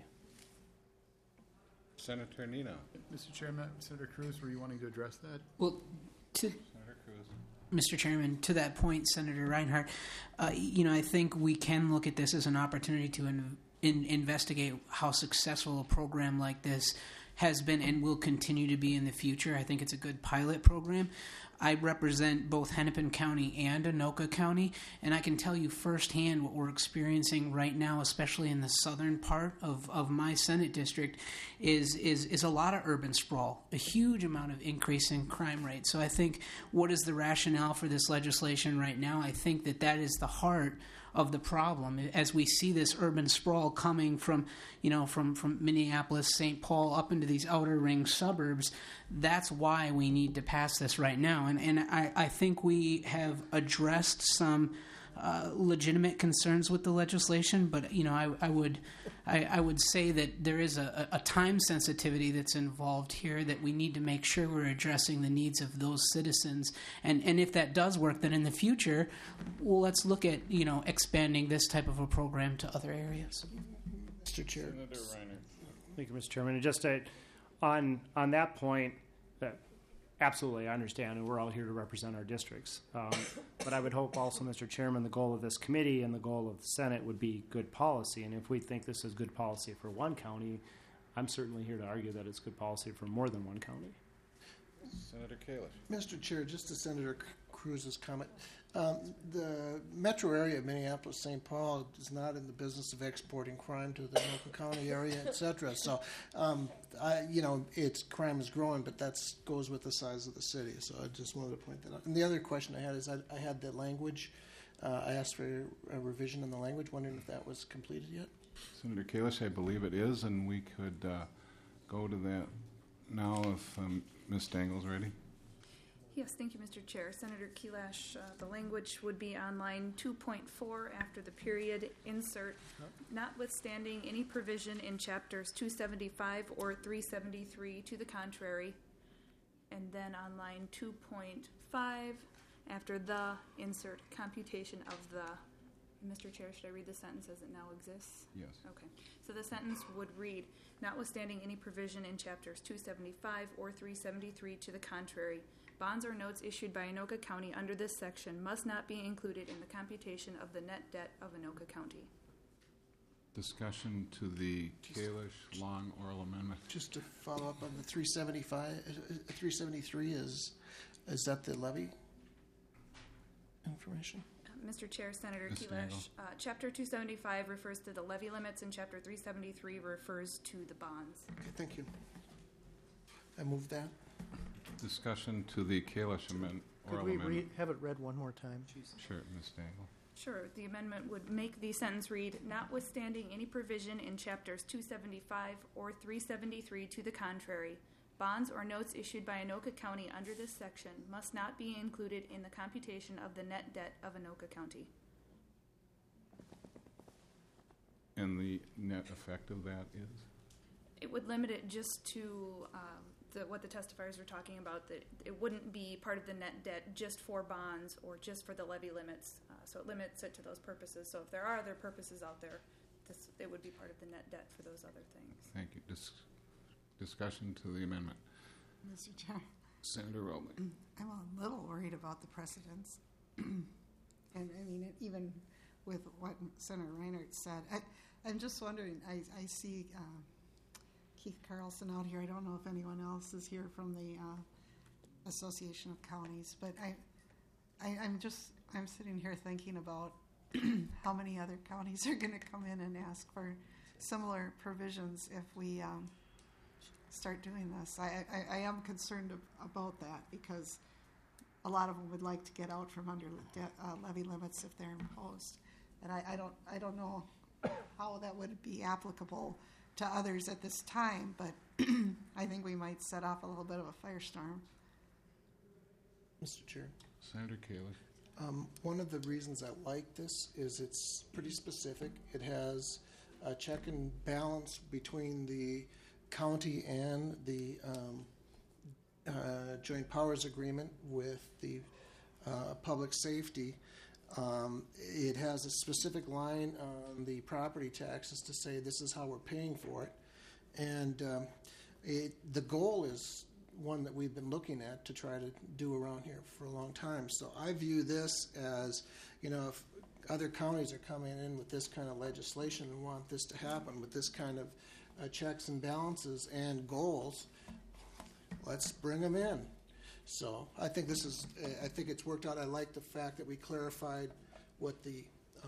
Senator Nino. Mr. Chairman, Senator Cruz, were you wanting to address that? Well, Senator Cruz. Mr. Chairman, to that point, Senator Reinhardt, I think we can look at this as an opportunity to investigate how successful a program like this has been and will continue to be in the future. I think it's a good pilot program. I represent both Hennepin County and Anoka County, and I can tell you firsthand what we're experiencing right now, especially in the southern part of my Senate district, is a lot of urban sprawl, a huge amount of increase in crime rate. So I think what is the rationale for this legislation right now? I think that is the heart of the problem as we see this urban sprawl coming from Minneapolis, St. Paul, up into these outer ring suburbs. That's why we need to pass this right now. And I think we have addressed some legitimate concerns with the legislation, but I would say that there is a time sensitivity that's involved here that we need to make sure we're addressing the needs of those citizens. And if that does work, then in the future, well, let's look at expanding this type of a program to other areas. Mr. Chair. Senator Reiner. Thank you, Mr. Chairman. And just on that point, absolutely, I understand, and we're all here to represent our districts. But I would hope also, Mr. Chairman, the goal of this committee and the goal of the Senate would be good policy. And if we think this is good policy for one county, I'm certainly here to argue that it's good policy for more than one county. Senator Kalish. Mr. Chair, just to Senator Cruz's comment, the metro area of Minneapolis-St. Paul is not in the business of exporting crime to the local county area, et cetera. So, crime is growing, but that goes with the size of the city. So I just wanted to point that out. And the other question I had is I had the language. I asked for a revision in the language, wondering if that was completed yet. Senator Kalish, I believe it is, and we could go to that now if Ms. Stangel's ready. Yes, thank you, Mr. Chair. Senator Kelash, the language would be on line 2.4 after the period insert, notwithstanding any provision in chapters 275 or 373 to the contrary. And then on line 2.5 after the insert computation of the. Mr. Chair, should I read the sentence as it now exists? Yes. Okay. So the sentence would read, notwithstanding any provision in chapters 275 or 373 to the contrary, bonds or notes issued by Anoka County under this section must not be included in the computation of the net debt of Anoka County. Discussion to the Kalish Long oral amendment. Just to follow up on the 373 is that the levy information? Mr. Chair, Senator Ms. Kelash, Nagel. Chapter 275 refers to the levy limits, and Chapter 373 refers to the bonds. Okay, thank you. I move that. Discussion to the Kalish Could oral we amendment. have it read one more time? Sure, Ms. Nagel. Sure, the amendment would make the sentence read, notwithstanding any provision in Chapters 275 or 373 to the contrary, bonds or notes issued by Anoka County under this section must not be included in the computation of the net debt of Anoka County. And the net effect of that is? It would limit it just to what the testifiers were talking about, that it wouldn't be part of the net debt just for bonds or just for the levy limits. So it limits it to those purposes. So if there are other purposes out there, it would be part of the net debt for those other things. Thank you. Discussion to the amendment. Mr. Chair, Senator Rowland. I'm a little worried about the precedents. And I mean, even with what Senator Reinhardt said, I'm just wondering, I see Keith Carlson out here. I don't know if anyone else is here from the Association of Counties, but I'm sitting here thinking about how many other counties are going to come in and ask for similar provisions if we start doing this. I am concerned about that because a lot of them would like to get out from under levy limits if they're imposed, and I don't know how that would be applicable to others at this time, but I think we might set off a little bit of a firestorm. Mr. Chair. Senator Kalish. One of the reasons I like this is it's pretty specific. It has a check and balance between the county and the joint powers agreement with the public safety. It has a specific line on the property taxes to say this is how we're paying for it. And the goal is one that we've been looking at to try to do around here for a long time. So I view this as, if other counties are coming in with this kind of legislation and want this to happen with this kind of checks and balances and goals, let's bring them in. So I think I think it's worked out. I like the fact that we clarified what the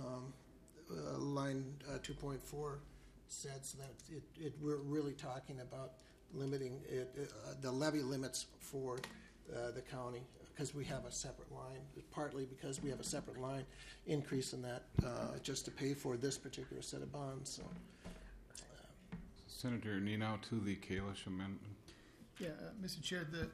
line 2.4 said, so that we're really talking about limiting the levy limits for the county, because we have a separate line, partly because we have a separate line increase in that just to pay for this particular set of bonds. So. Senator Nino to the Kalish amendment. Yeah, Mr. Chair, the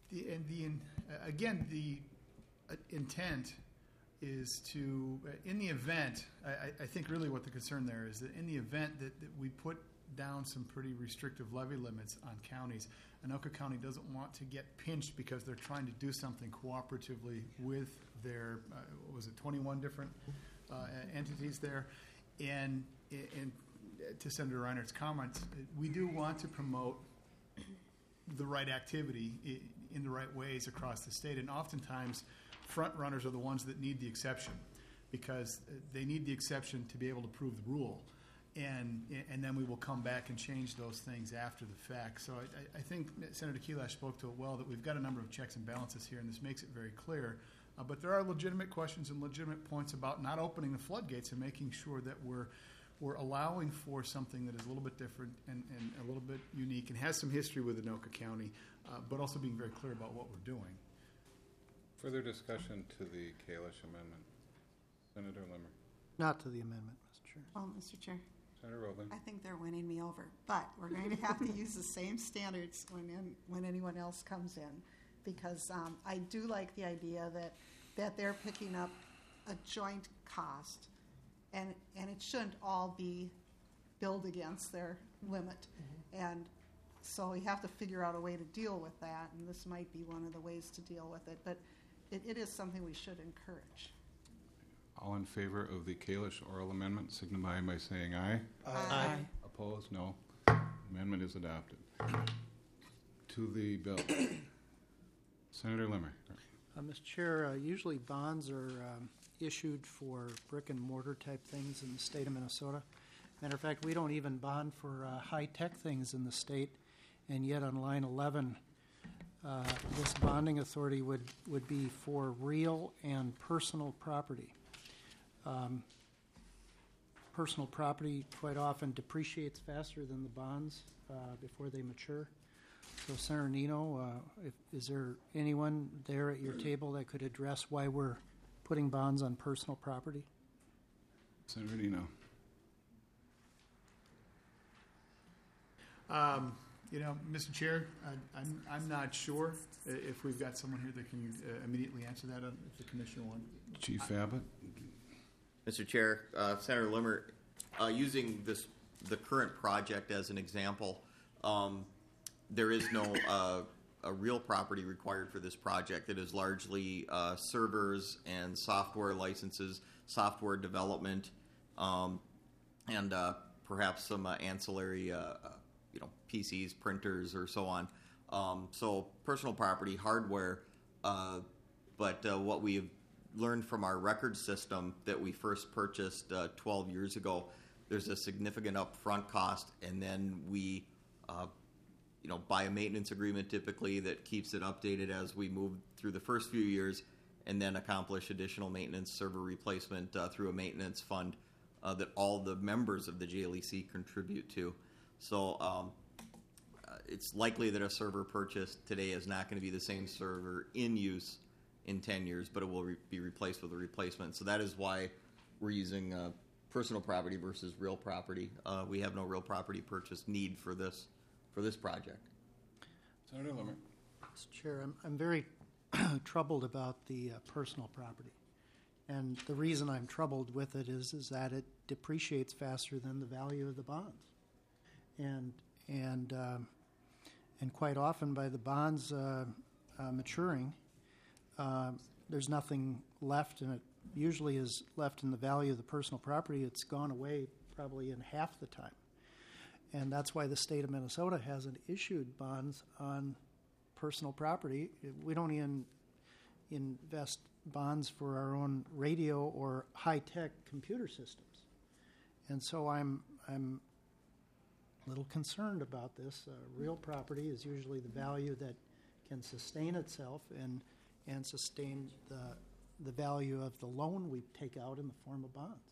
intent is to, in the event, I think really what the concern there is that in the event that we put down some pretty restrictive levy limits on counties, Anoka County doesn't want to get pinched because they're trying to do something cooperatively with their, 21 different entities there. And to Senator Reinert's comments, we do want to promote the right activity in the right ways across the state, and oftentimes front runners are the ones that need the exception because they need the exception to be able to prove the rule, and then we will come back and change those things after the fact. So I think Senator Kelash spoke to it well, that we've got a number of checks and balances here, and this makes it very clear. But there are legitimate questions and legitimate points about not opening the floodgates and making sure that we're allowing for something that is a little bit different and a little bit unique and has some history with Anoka County, but also being very clear about what we're doing. Further discussion to the Kalish amendment. Senator Limmer. Not to the amendment, Mr. Chair. Well, Mr. Chair, Senator Rowland. I think they're winning me over, but we're going to have to use the same standards when anyone else comes in, because I do like the idea that they're picking up a joint cost, and it shouldn't all be billed against their limit. Mm-hmm. And so we have to figure out a way to deal with that, and this might be one of the ways to deal with it, but it is something we should encourage. All in favor of the Kalish oral amendment signify by saying aye. Aye. Opposed? No. Amendment is adopted. To the bill. Senator Limmer. Mr. Chair, usually bonds are issued for brick and mortar type things in the state of Minnesota. Matter of fact, we don't even bond for high-tech things in the state, and yet on line 11, this bonding authority would be for real and personal property. Personal property quite often depreciates faster than the bonds before they mature. So, Senator Nino, is there anyone there at your table that could address why we're putting bonds on personal property? Senator Nino. Mr. Chair, I'm not sure if we've got someone here that can immediately answer that if the commissioner wants. Chief Abbott. Mr. Chair, Senator Limmer, using the current project as an example, there is no a real property required for this project. It is largely servers and software licenses, software development, and perhaps some ancillary, PCs, printers, or so on. So personal property, hardware, but what we have learned from our record system that we first purchased 12 years ago, there's a significant upfront cost, and then we buy a maintenance agreement typically that keeps it updated as we move through the first few years, and then accomplish additional maintenance, server replacement through a maintenance fund that all the members of the JLEC contribute to. So it's likely that a server purchased today is not going to be the same server in use in 10 years, but it will be replaced with a replacement. So that is why we're using personal property versus real property. We have no real property purchase need for this project. Senator Limmer. Mr. Chair, I'm very troubled about the personal property. And the reason I'm troubled with it is that it depreciates faster than the value of the bonds. And quite often by the bonds maturing, there's nothing left, and it usually is left in the value of the personal property. It's gone away probably in half the time. And that's why the state of Minnesota hasn't issued bonds on personal property. We don't even invest bonds for our own radio or high-tech computer systems. And so I'm a little concerned about this. Real property is usually the value that can sustain itself and sustain the value of the loan we take out in the form of bonds.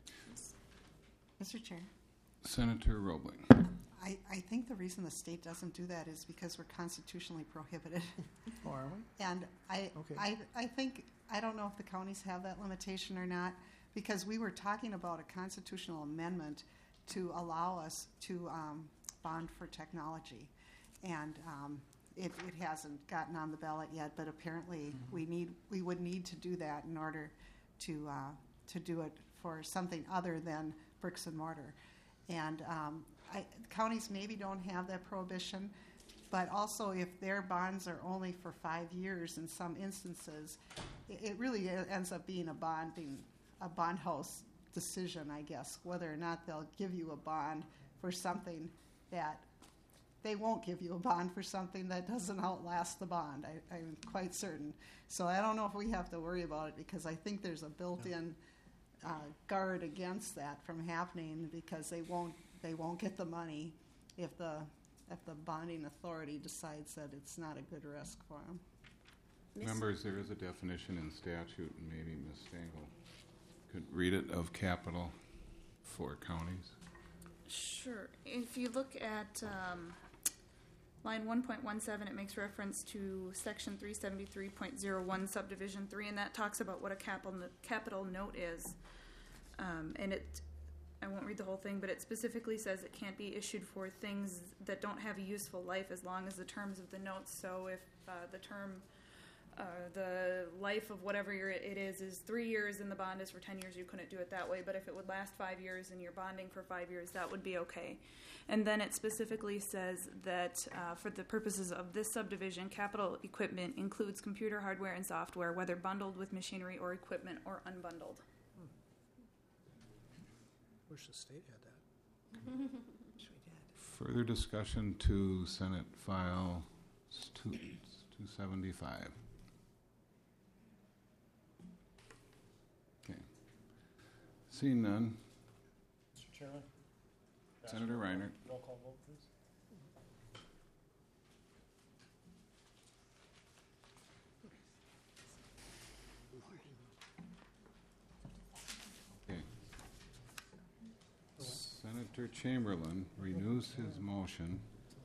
Mr. Chair. Senator Roebling. I think the reason the state doesn't do that is because we're constitutionally prohibited. Oh, are we? And Okay. I think, I don't know if the counties have that limitation or not, because we were talking about a constitutional amendment to allow us to bond for technology. And it hasn't gotten on the ballot yet, but apparently we would need to do that in order to do it for something other than bricks and mortar. And counties maybe don't have that prohibition, but also if their bonds are only for 5 years in some instances, it really ends up being a bond house decision, I guess, whether or not they'll give you a bond for something that they won't give you a bond for something that doesn't outlast the bond. I'm quite certain. So I don't know if we have to worry about it, because I think there's a built-in guard against that from happening, because they won't get the money if the bonding authority decides that it's not a good risk for them. Members, there is a definition in statute, and maybe Ms. Stengel could read it, of capital for counties. Sure. If you look at line 1.17, it makes reference to section 373.01 subdivision 3, and that talks about what a capital note is. And I won't read the whole thing, but it specifically says it can't be issued for things that don't have a useful life as long as the terms of the notes. So if the life of whatever it is 3 years and the bond is for 10 years, you couldn't do it that way. But if it would last 5 years and you're bonding for 5 years, that would be okay. And then it specifically says that for the purposes of this subdivision, capital equipment includes computer hardware and software, whether bundled with machinery or equipment or unbundled. Wish the state had that. Further discussion to Senate File 275. Okay. Seeing none, Mr. Chairman? Senator Reiner. Roll call vote, please. Okay. Senator Chamberlain renews his motion.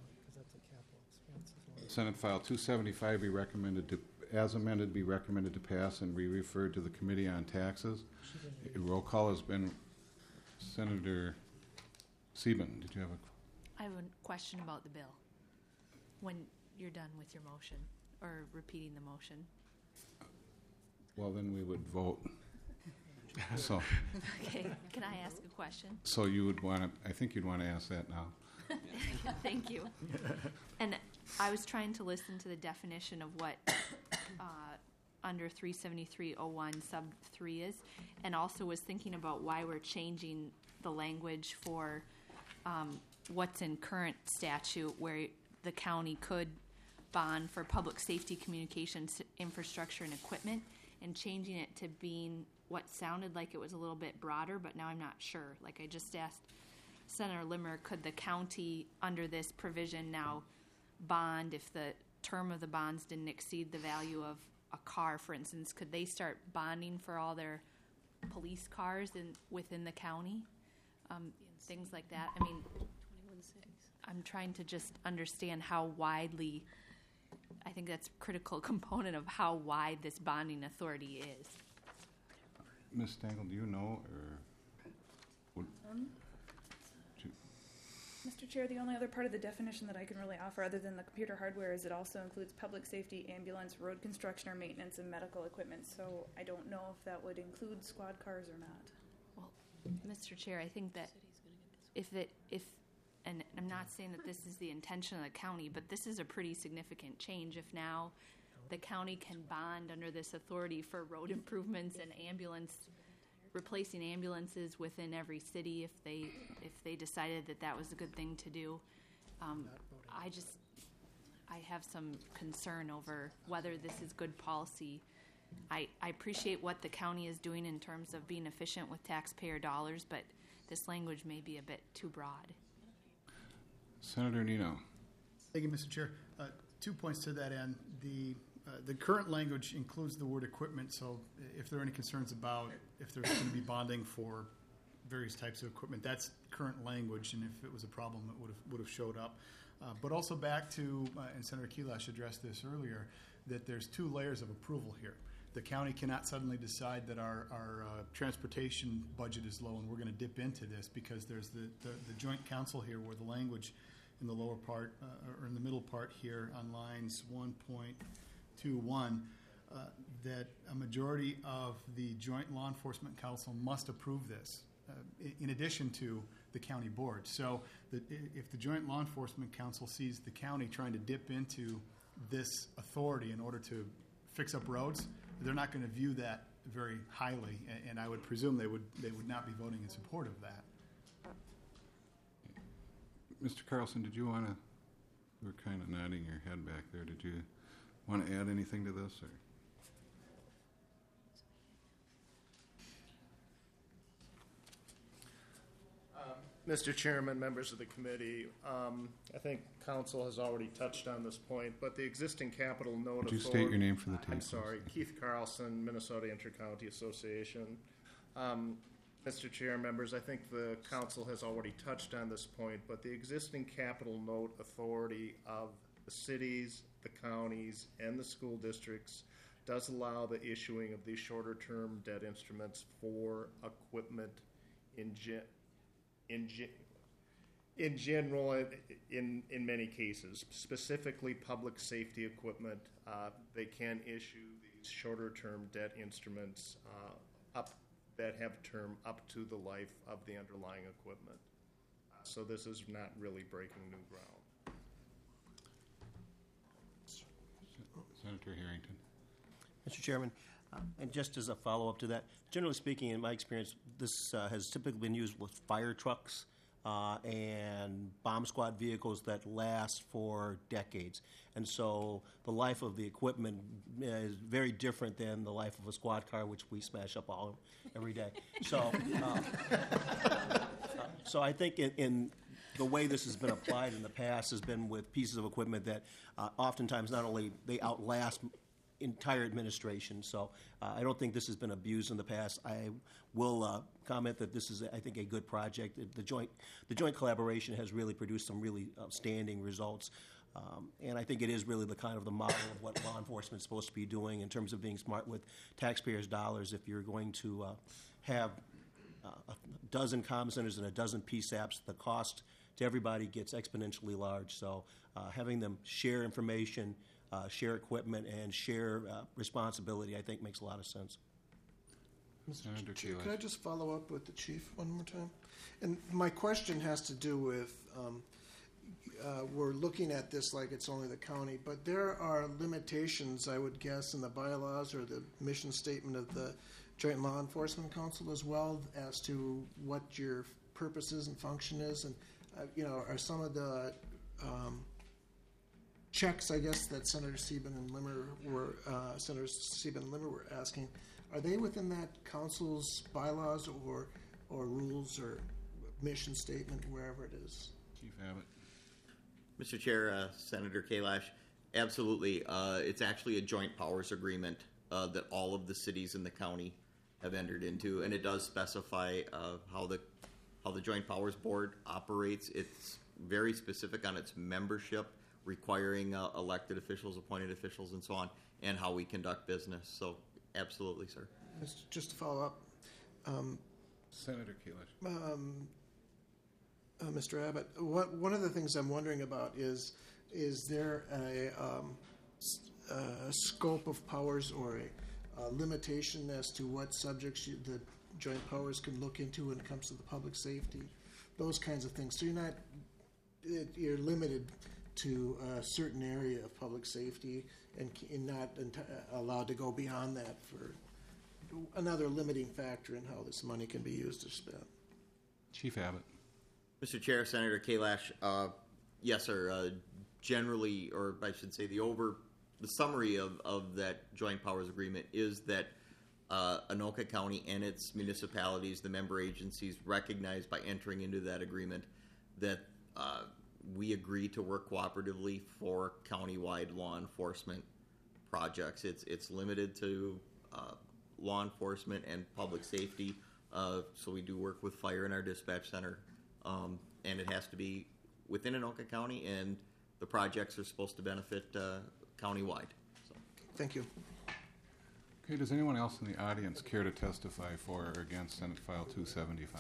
Senate File 275 be recommended to, as amended, be recommended to pass and be referred to the Committee on Taxes. A roll call has been Senator Sieben. Did you have a? I have a question about the bill. When you're done with your motion, or repeating the motion. Well, then we would vote. So. Okay, can I ask a question? So you would want to, I think you'd want to ask that now. Thank you. And I was trying to listen to the definition of what under 373.01 sub 3 is, and also was thinking about why we're changing the language for what's in current statute, where the county could bond for public safety communications infrastructure and equipment, and changing it to being what sounded like it was a little bit broader, but now I'm not sure. Like I just asked Senator Limmer, could the county under this provision now bond if the term of the bonds didn't exceed the value of a car, for instance? Could they start bonding for all their police cars within the county? Things like that. I mean, I'm trying to just understand how widely, I think that's a critical component of how wide this bonding authority is. Ms. Stengel, do you know, or? Mr. Chair, the only other part of the definition that I can really offer other than the computer hardware is it also includes public safety, ambulance, road construction or maintenance, and medical equipment. So I don't know if that would include squad cars or not. Well, Mr. Chair, I think that and I'm not saying that this is the intention of the county, but this is a pretty significant change if now the county can bond under this authority for road improvements and replacing ambulances within every city if they decided that was a good thing to do. I have some concern over whether this is good policy. I appreciate what the county is doing in terms of being efficient with taxpayer dollars, but this language may be a bit too broad. Senator Nino. Thank you, Mr. Chair. 2 points to that end. The current language includes the word equipment, so if there are any concerns about if there's going to be bonding for various types of equipment, that's current language, and if it was a problem, it would have showed up. But also back to, and Senator Kelash addressed this earlier, that there's 2 layers of approval here. The county cannot suddenly decide that our transportation budget is low and we're going to dip into this, because there's the joint council here where the language in the lower part or in the middle part here on lines 1.21 that a majority of the joint law enforcement council must approve this in addition to the county board. So if the joint law enforcement council sees the county trying to dip into this authority in order to fix up roads, they're not going to view that very highly, and I would presume they would not be voting in support of that. Mr. Carlson, did you want to, you were kind of nodding your head back there. Did you want to add anything to this? Or? Mr. Chairman, members of the committee, I think council has already touched on this point, but the existing capital note. Would you state your name for the tape? I'm sorry, Keith Carlson, Minnesota Intercounty Association. Mr. Chair, members, I think the council has already touched on this point, but the existing capital note authority of the cities, the counties, and the school districts does allow the issuing of these shorter-term debt instruments for equipment in general, in many cases, specifically public safety equipment. They can issue these shorter-term debt instruments that have term up to the life of the underlying equipment. So this is not really breaking new ground. Senator Harrington. Mr. Chairman, and just as a follow-up to that, generally speaking, in my experience, this has typically been used with fire trucks and bomb squad vehicles that last for decades. And so the life of the equipment is very different than the life of a squad car, which we smash up every day. So, so I think in the way this has been applied in the past has been with pieces of equipment that oftentimes not only they outlast entire administration. So I don't think this has been abused in the past. I will comment that this is, I think, a good project. The joint collaboration has really produced some really outstanding results. And I think it is really the kind of the model of what law enforcement is supposed to be doing in terms of being smart with taxpayers' dollars. If you're going to have a dozen comm centers and a dozen PSAPs, the cost to everybody gets exponentially large. So having them share information, share equipment, and share responsibility, I think makes a lot of sense. Senator Chief, Keeler. could I just follow up with the chief one more time? And my question has to do with we're looking at this like it's only the county, but there are limitations, I would guess, in the bylaws or the mission statement of the Joint Law Enforcement Council as well as to what your purpose is and function is, and are some of the checks, I guess, that Senator Sieben and Limmer were asking, are they within that council's bylaws or rules or mission statement, wherever it is? Chief Abbott. Mr. Chair, Senator Kalash, absolutely. It's actually a joint powers agreement that all of the cities in the county have entered into, and it does specify how the Joint Powers Board operates. It's very specific on its membership, requiring elected officials, appointed officials, and so on, and how we conduct business. So, absolutely, sir. Just to follow up, Senator Keeler. Mr. Abbott, one of the things I'm wondering about is there a scope of powers or a limitation as to what subjects the joint powers can look into when it comes to the public safety, those kinds of things? So you're limited to a certain area of public safety and not allowed to go beyond that for another limiting factor in how this money can be used to spend. Chief Abbott. Mr. Chair, Senator Kalash, yes, sir. Generally, or I should say, the summary of that joint powers agreement is that Anoka County and its municipalities, the member agencies, recognize by entering into that agreement that we agree to work cooperatively for countywide law enforcement projects. It's limited to law enforcement and public safety, so we do work with fire in our dispatch center, and it has to be within Anoka County, and the projects are supposed to benefit countywide. So. Thank you. Okay, does anyone else in the audience care to testify for or against Senate File 275?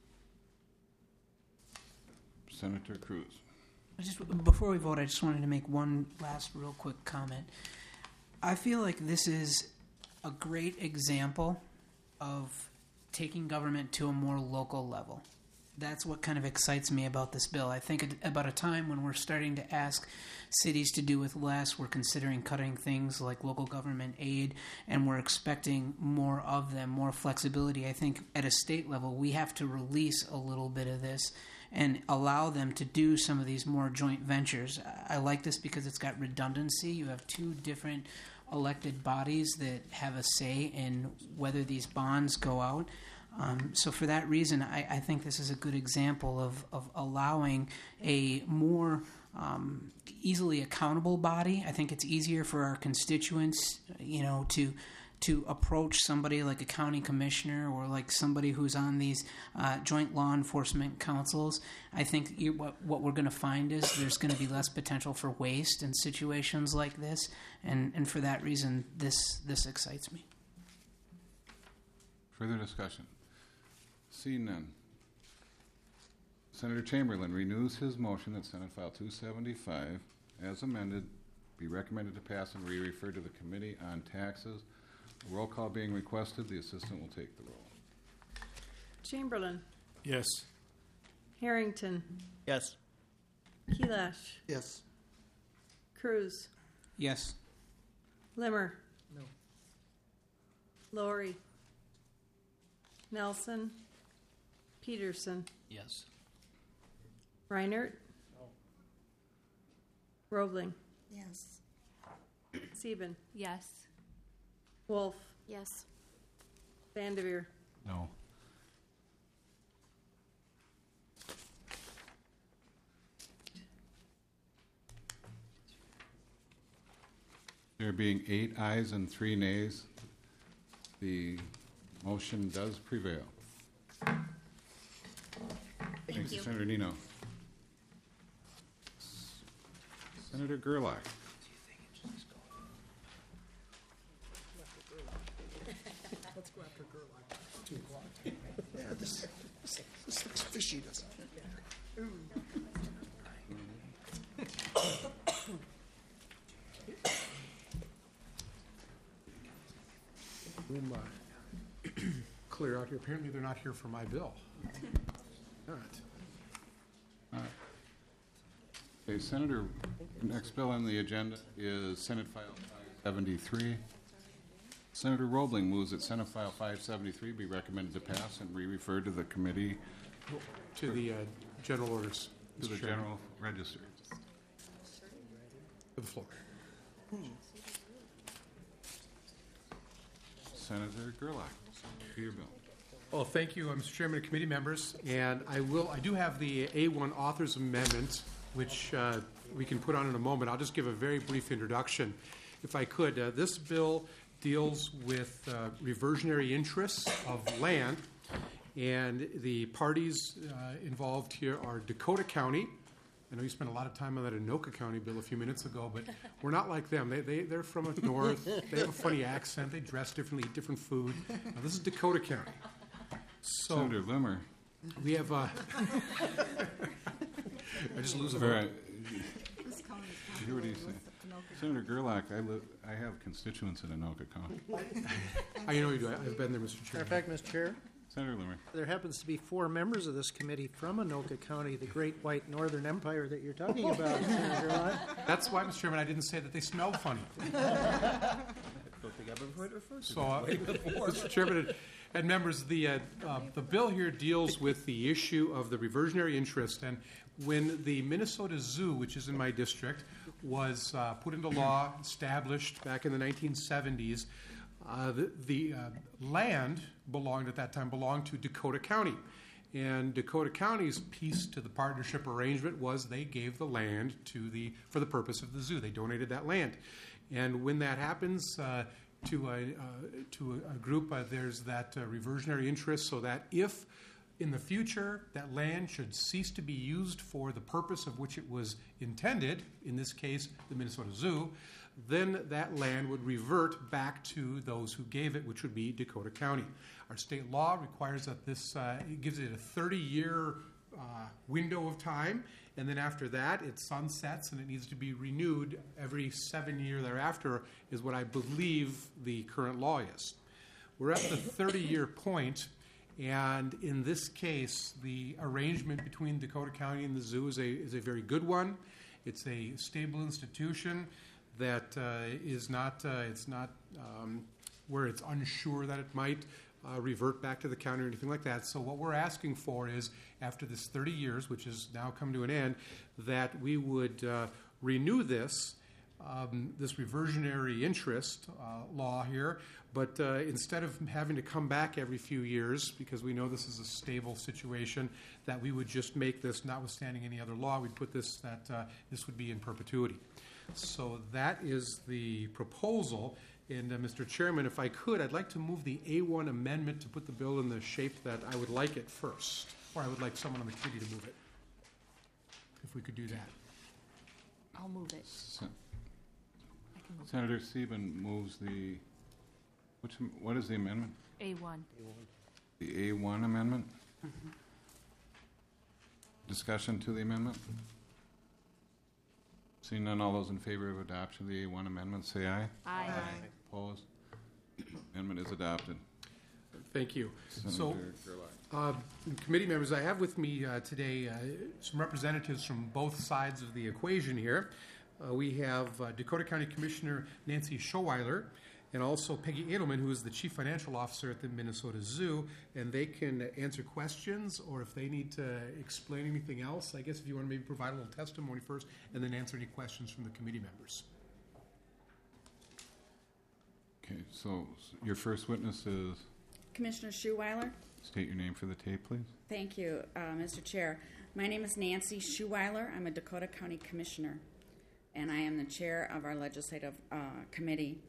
Senator Cruz. Before we vote, I just wanted to make one last real quick comment. I feel like this is a great example of taking government to a more local level. That's what kind of excites me about this bill. I think about a time when we're starting to ask cities to do with less, we're considering cutting things like local government aid, and we're expecting more of them, more flexibility. I think at a state level, we have to release a little bit of this and allow them to do some of these more joint ventures. I like this because it's got redundancy. You have two different elected bodies that have a say in whether these bonds go out. So for that reason, I think this is a good example of allowing a more easily accountable body. I think it's easier for our constituents, to approach somebody like a county commissioner or like somebody who's on these joint law enforcement councils. I think what we're going to find is there's going to be less potential for waste in situations like this, and for that reason, this excites me. Further discussion? Seeing none. Senator Chamberlain renews his motion that Senate File 275, as amended, be recommended to pass and be referred to the Committee on Taxes. A roll call being requested. The assistant will take the roll. Chamberlain. Yes. Harrington. Yes. Kelash. Yes. Cruz. Yes. Limmer. No. Lowry. Nelson. Peterson. Yes. Reinert. Roebling. Yes. Sieben. Yes. Wolf. Yes. Vanderveer. No. There being 8 ayes and 3 nays, the motion does prevail. Thank you, Senator Nino. Senator Gerlach. Let's go after Gerlach. 2 o'clock. Yeah, this looks fishy, doesn't it? Room clear out here. Apparently, they're not here for my bill. All right. Okay, Senator, next bill on the agenda is Senate File 573. Senator Roebling moves that Senate File 573 be recommended to pass and be referred to the committee. To the general orders. To the Mr. Chairman. general register. To the floor. Senator Gerlach, to your bill. Well, thank you, Mr. Chairman and committee members. And I do have the A1 Authors Amendment, which we can put on in a moment. I'll just give a very brief introduction, if I could. This bill deals with reversionary interests of land, and the parties involved here are Dakota County. I know you spent a lot of time on that Anoka County bill a few minutes ago, but we're not like them. They're from up north. They have a funny accent. They dress differently, eat different food. Now, this is Dakota County. So Senator Limmer. We have I just lose a All vote. right. You hear what he's saying? Senator Gerlach, I have constituents in Anoka County. I know you do. I've been there, Mr. Chair. Matter of fact, Mr. Chair, Senator Limmer. there happens to be 4 members of this committee from Anoka County, the great white northern empire that you're talking about, Senator Gerlach. That's why, Mr. Chairman, I didn't say that they smell funny. So, Mr. Chairman and members, the bill here deals with the issue of the reversionary interest. And when the Minnesota Zoo, which is in my district, was put into law, established back in the 1970s, the land at that time belonged to Dakota County. And Dakota County's piece to the partnership arrangement was they gave the land for the purpose of the zoo. They donated that land. And when that happens to a group, there's that reversionary interest, so that if in the future that land should cease to be used for the purpose of which it was intended, in this case the Minnesota Zoo, then that land would revert back to those who gave it, which would be Dakota County. Our state law requires that this it gives it a 30-year window of time, and then after that it sunsets and it needs to be renewed every 7 years thereafter, is what I believe the current law is. We're at the 30-year point, and in this case, the arrangement between Dakota County and the zoo is a very good one. It's a stable institution that is not where it's unsure that it might revert back to the county or anything like that. So what we're asking for is, after this 30 years, which has now come to an end, that we would renew this reversionary interest law here, but instead of having to come back every few years, because we know this is a stable situation, that we would just make this, notwithstanding any other law, we'd put this, that this would be in perpetuity. So that is the proposal. And Mr. Chairman, if I could, I'd like to move the A1 amendment to put the bill in the shape that I would like it first, or I would like someone on the committee to move it, if we could do that. I'll move it. Senator Sieben moves the, what is the amendment? A1. The A1 amendment? Discussion to the amendment? Seeing none, all those in favor of adoption of the A1 amendment, say aye. Aye. Opposed? Amendment is adopted. Thank you. Senator Gerlach. Committee members, I have with me today some representatives from both sides of the equation here. We have Dakota County Commissioner Nancy Schoweiler and also Peggy Edelman, who is the Chief Financial Officer at the Minnesota Zoo, and they can answer questions, or if they need to explain anything else, I guess if you want to maybe provide a little testimony first, and then answer any questions from the committee members. Okay, so your first witness is? Commissioner Schuweiler. State your name for the tape, please. Thank you, Mr. Chair. My name is Nancy Schuweiler. I'm a Dakota County Commissioner, and I am the chair of our legislative committee.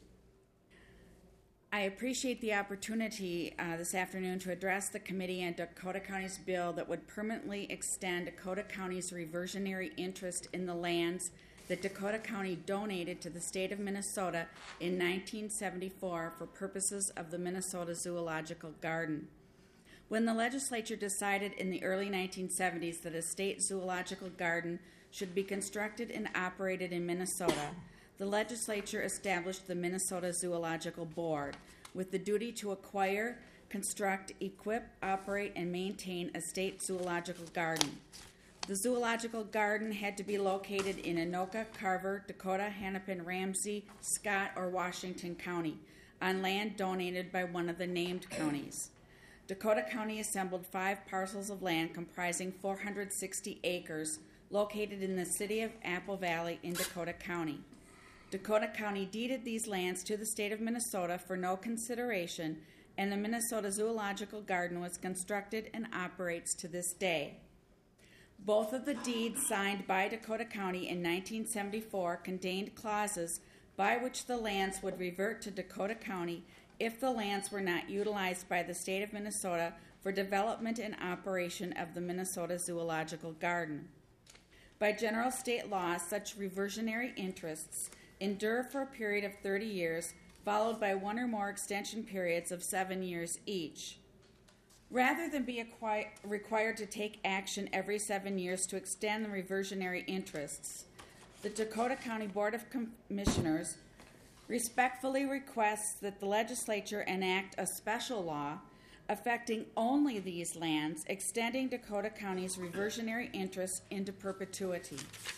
I appreciate the opportunity this afternoon to address the committee on Dakota County's bill that would permanently extend Dakota County's reversionary interest in the lands that Dakota County donated to the state of Minnesota in 1974 for purposes of the Minnesota Zoological Garden. When the legislature decided in the early 1970s that a state zoological garden should be constructed and operated in Minnesota, the legislature established the Minnesota Zoological Board with the duty to acquire, construct, equip, operate, and maintain a state zoological garden. The zoological garden had to be located in Anoka, Carver, Dakota, Hennepin, Ramsey, Scott, or Washington County on land donated by one of the named counties. Dakota County assembled 5 parcels of land comprising 460 acres located in the city of Apple Valley in Dakota County. Dakota County deeded these lands to the state of Minnesota for no consideration, and the Minnesota Zoological Garden was constructed and operates to this day. Both of the deeds signed by Dakota County in 1974 contained clauses by which the lands would revert to Dakota County if the lands were not utilized by the state of Minnesota for development and operation of the Minnesota Zoological Garden. By general state law, such reversionary interests endure for a period of 30 years, followed by 1 or more extension periods of 7 years each. Rather than be required to take action every 7 years to extend the reversionary interests, the Dakota County Board of Commissioners respectfully requests that the legislature enact a special law affecting only these lands, extending Dakota County's reversionary interests into perpetuity.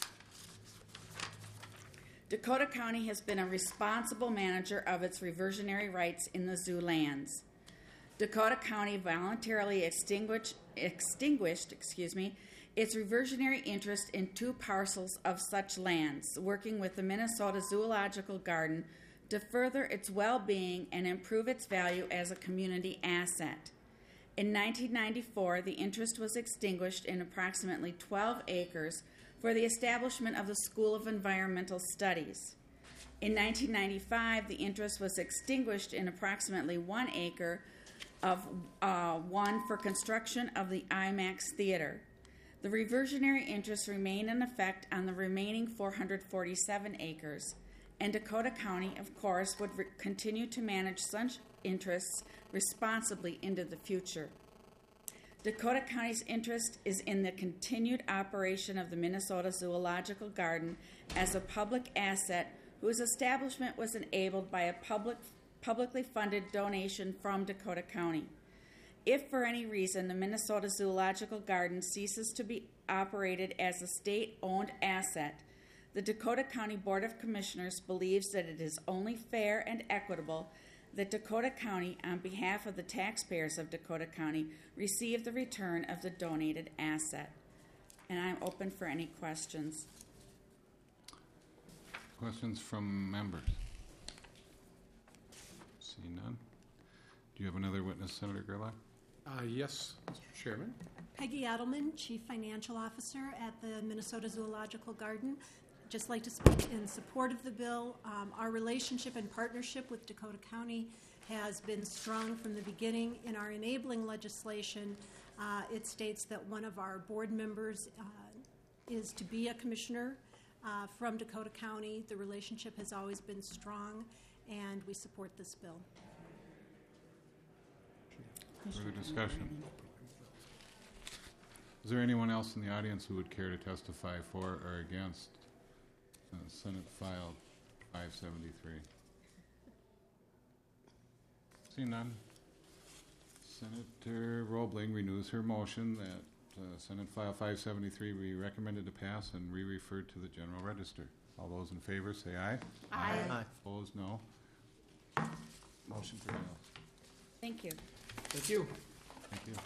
Dakota County has been a responsible manager of its reversionary rights in the zoo lands. Dakota County voluntarily extinguished its reversionary interest in 2 parcels of such lands, working with the Minnesota Zoological Garden to further its well-being and improve its value as a community asset. In 1994, the interest was extinguished in approximately 12 acres for the establishment of the School of Environmental Studies. In 1995, the interest was extinguished in approximately 1 acre of one for construction of the IMAX Theater. The reversionary interests remain in effect on the remaining 447 acres, and Dakota County, of course, would continue to manage such interests responsibly into the future. Dakota County's interest is in the continued operation of the Minnesota Zoological Garden as a public asset whose establishment was enabled by a publicly funded donation from Dakota County. If for any reason the Minnesota Zoological Garden ceases to be operated as a state-owned asset, the Dakota County Board of Commissioners believes that it is only fair and equitable that Dakota County, on behalf of the taxpayers of Dakota County, receive the return of the donated asset. And I'm open for any questions. Questions from members? See none. Do you have another witness, Senator Gerlach? Yes, Mr. Chairman. Peggy Adelman, Chief Financial Officer at the Minnesota Zoological Garden. Just like to speak in support of the bill. Our relationship and partnership with Dakota County has been strong from the beginning. In our enabling legislation, it states that one of our board members is to be a commissioner from Dakota County. The relationship has always been strong, and we support this bill. Further discussion? Is there anyone else in the audience who would care to testify for or against Senate File 573? Seeing none, Senator Roebling renews her motion that Senate File 573 be recommended to pass and re-referred to the General Register. All those in favor say aye. Aye. Opposed, no. Motion prevails. Thank you. Thank you. Thank you.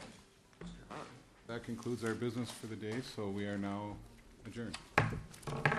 That concludes our business for the day, so we are now adjourned.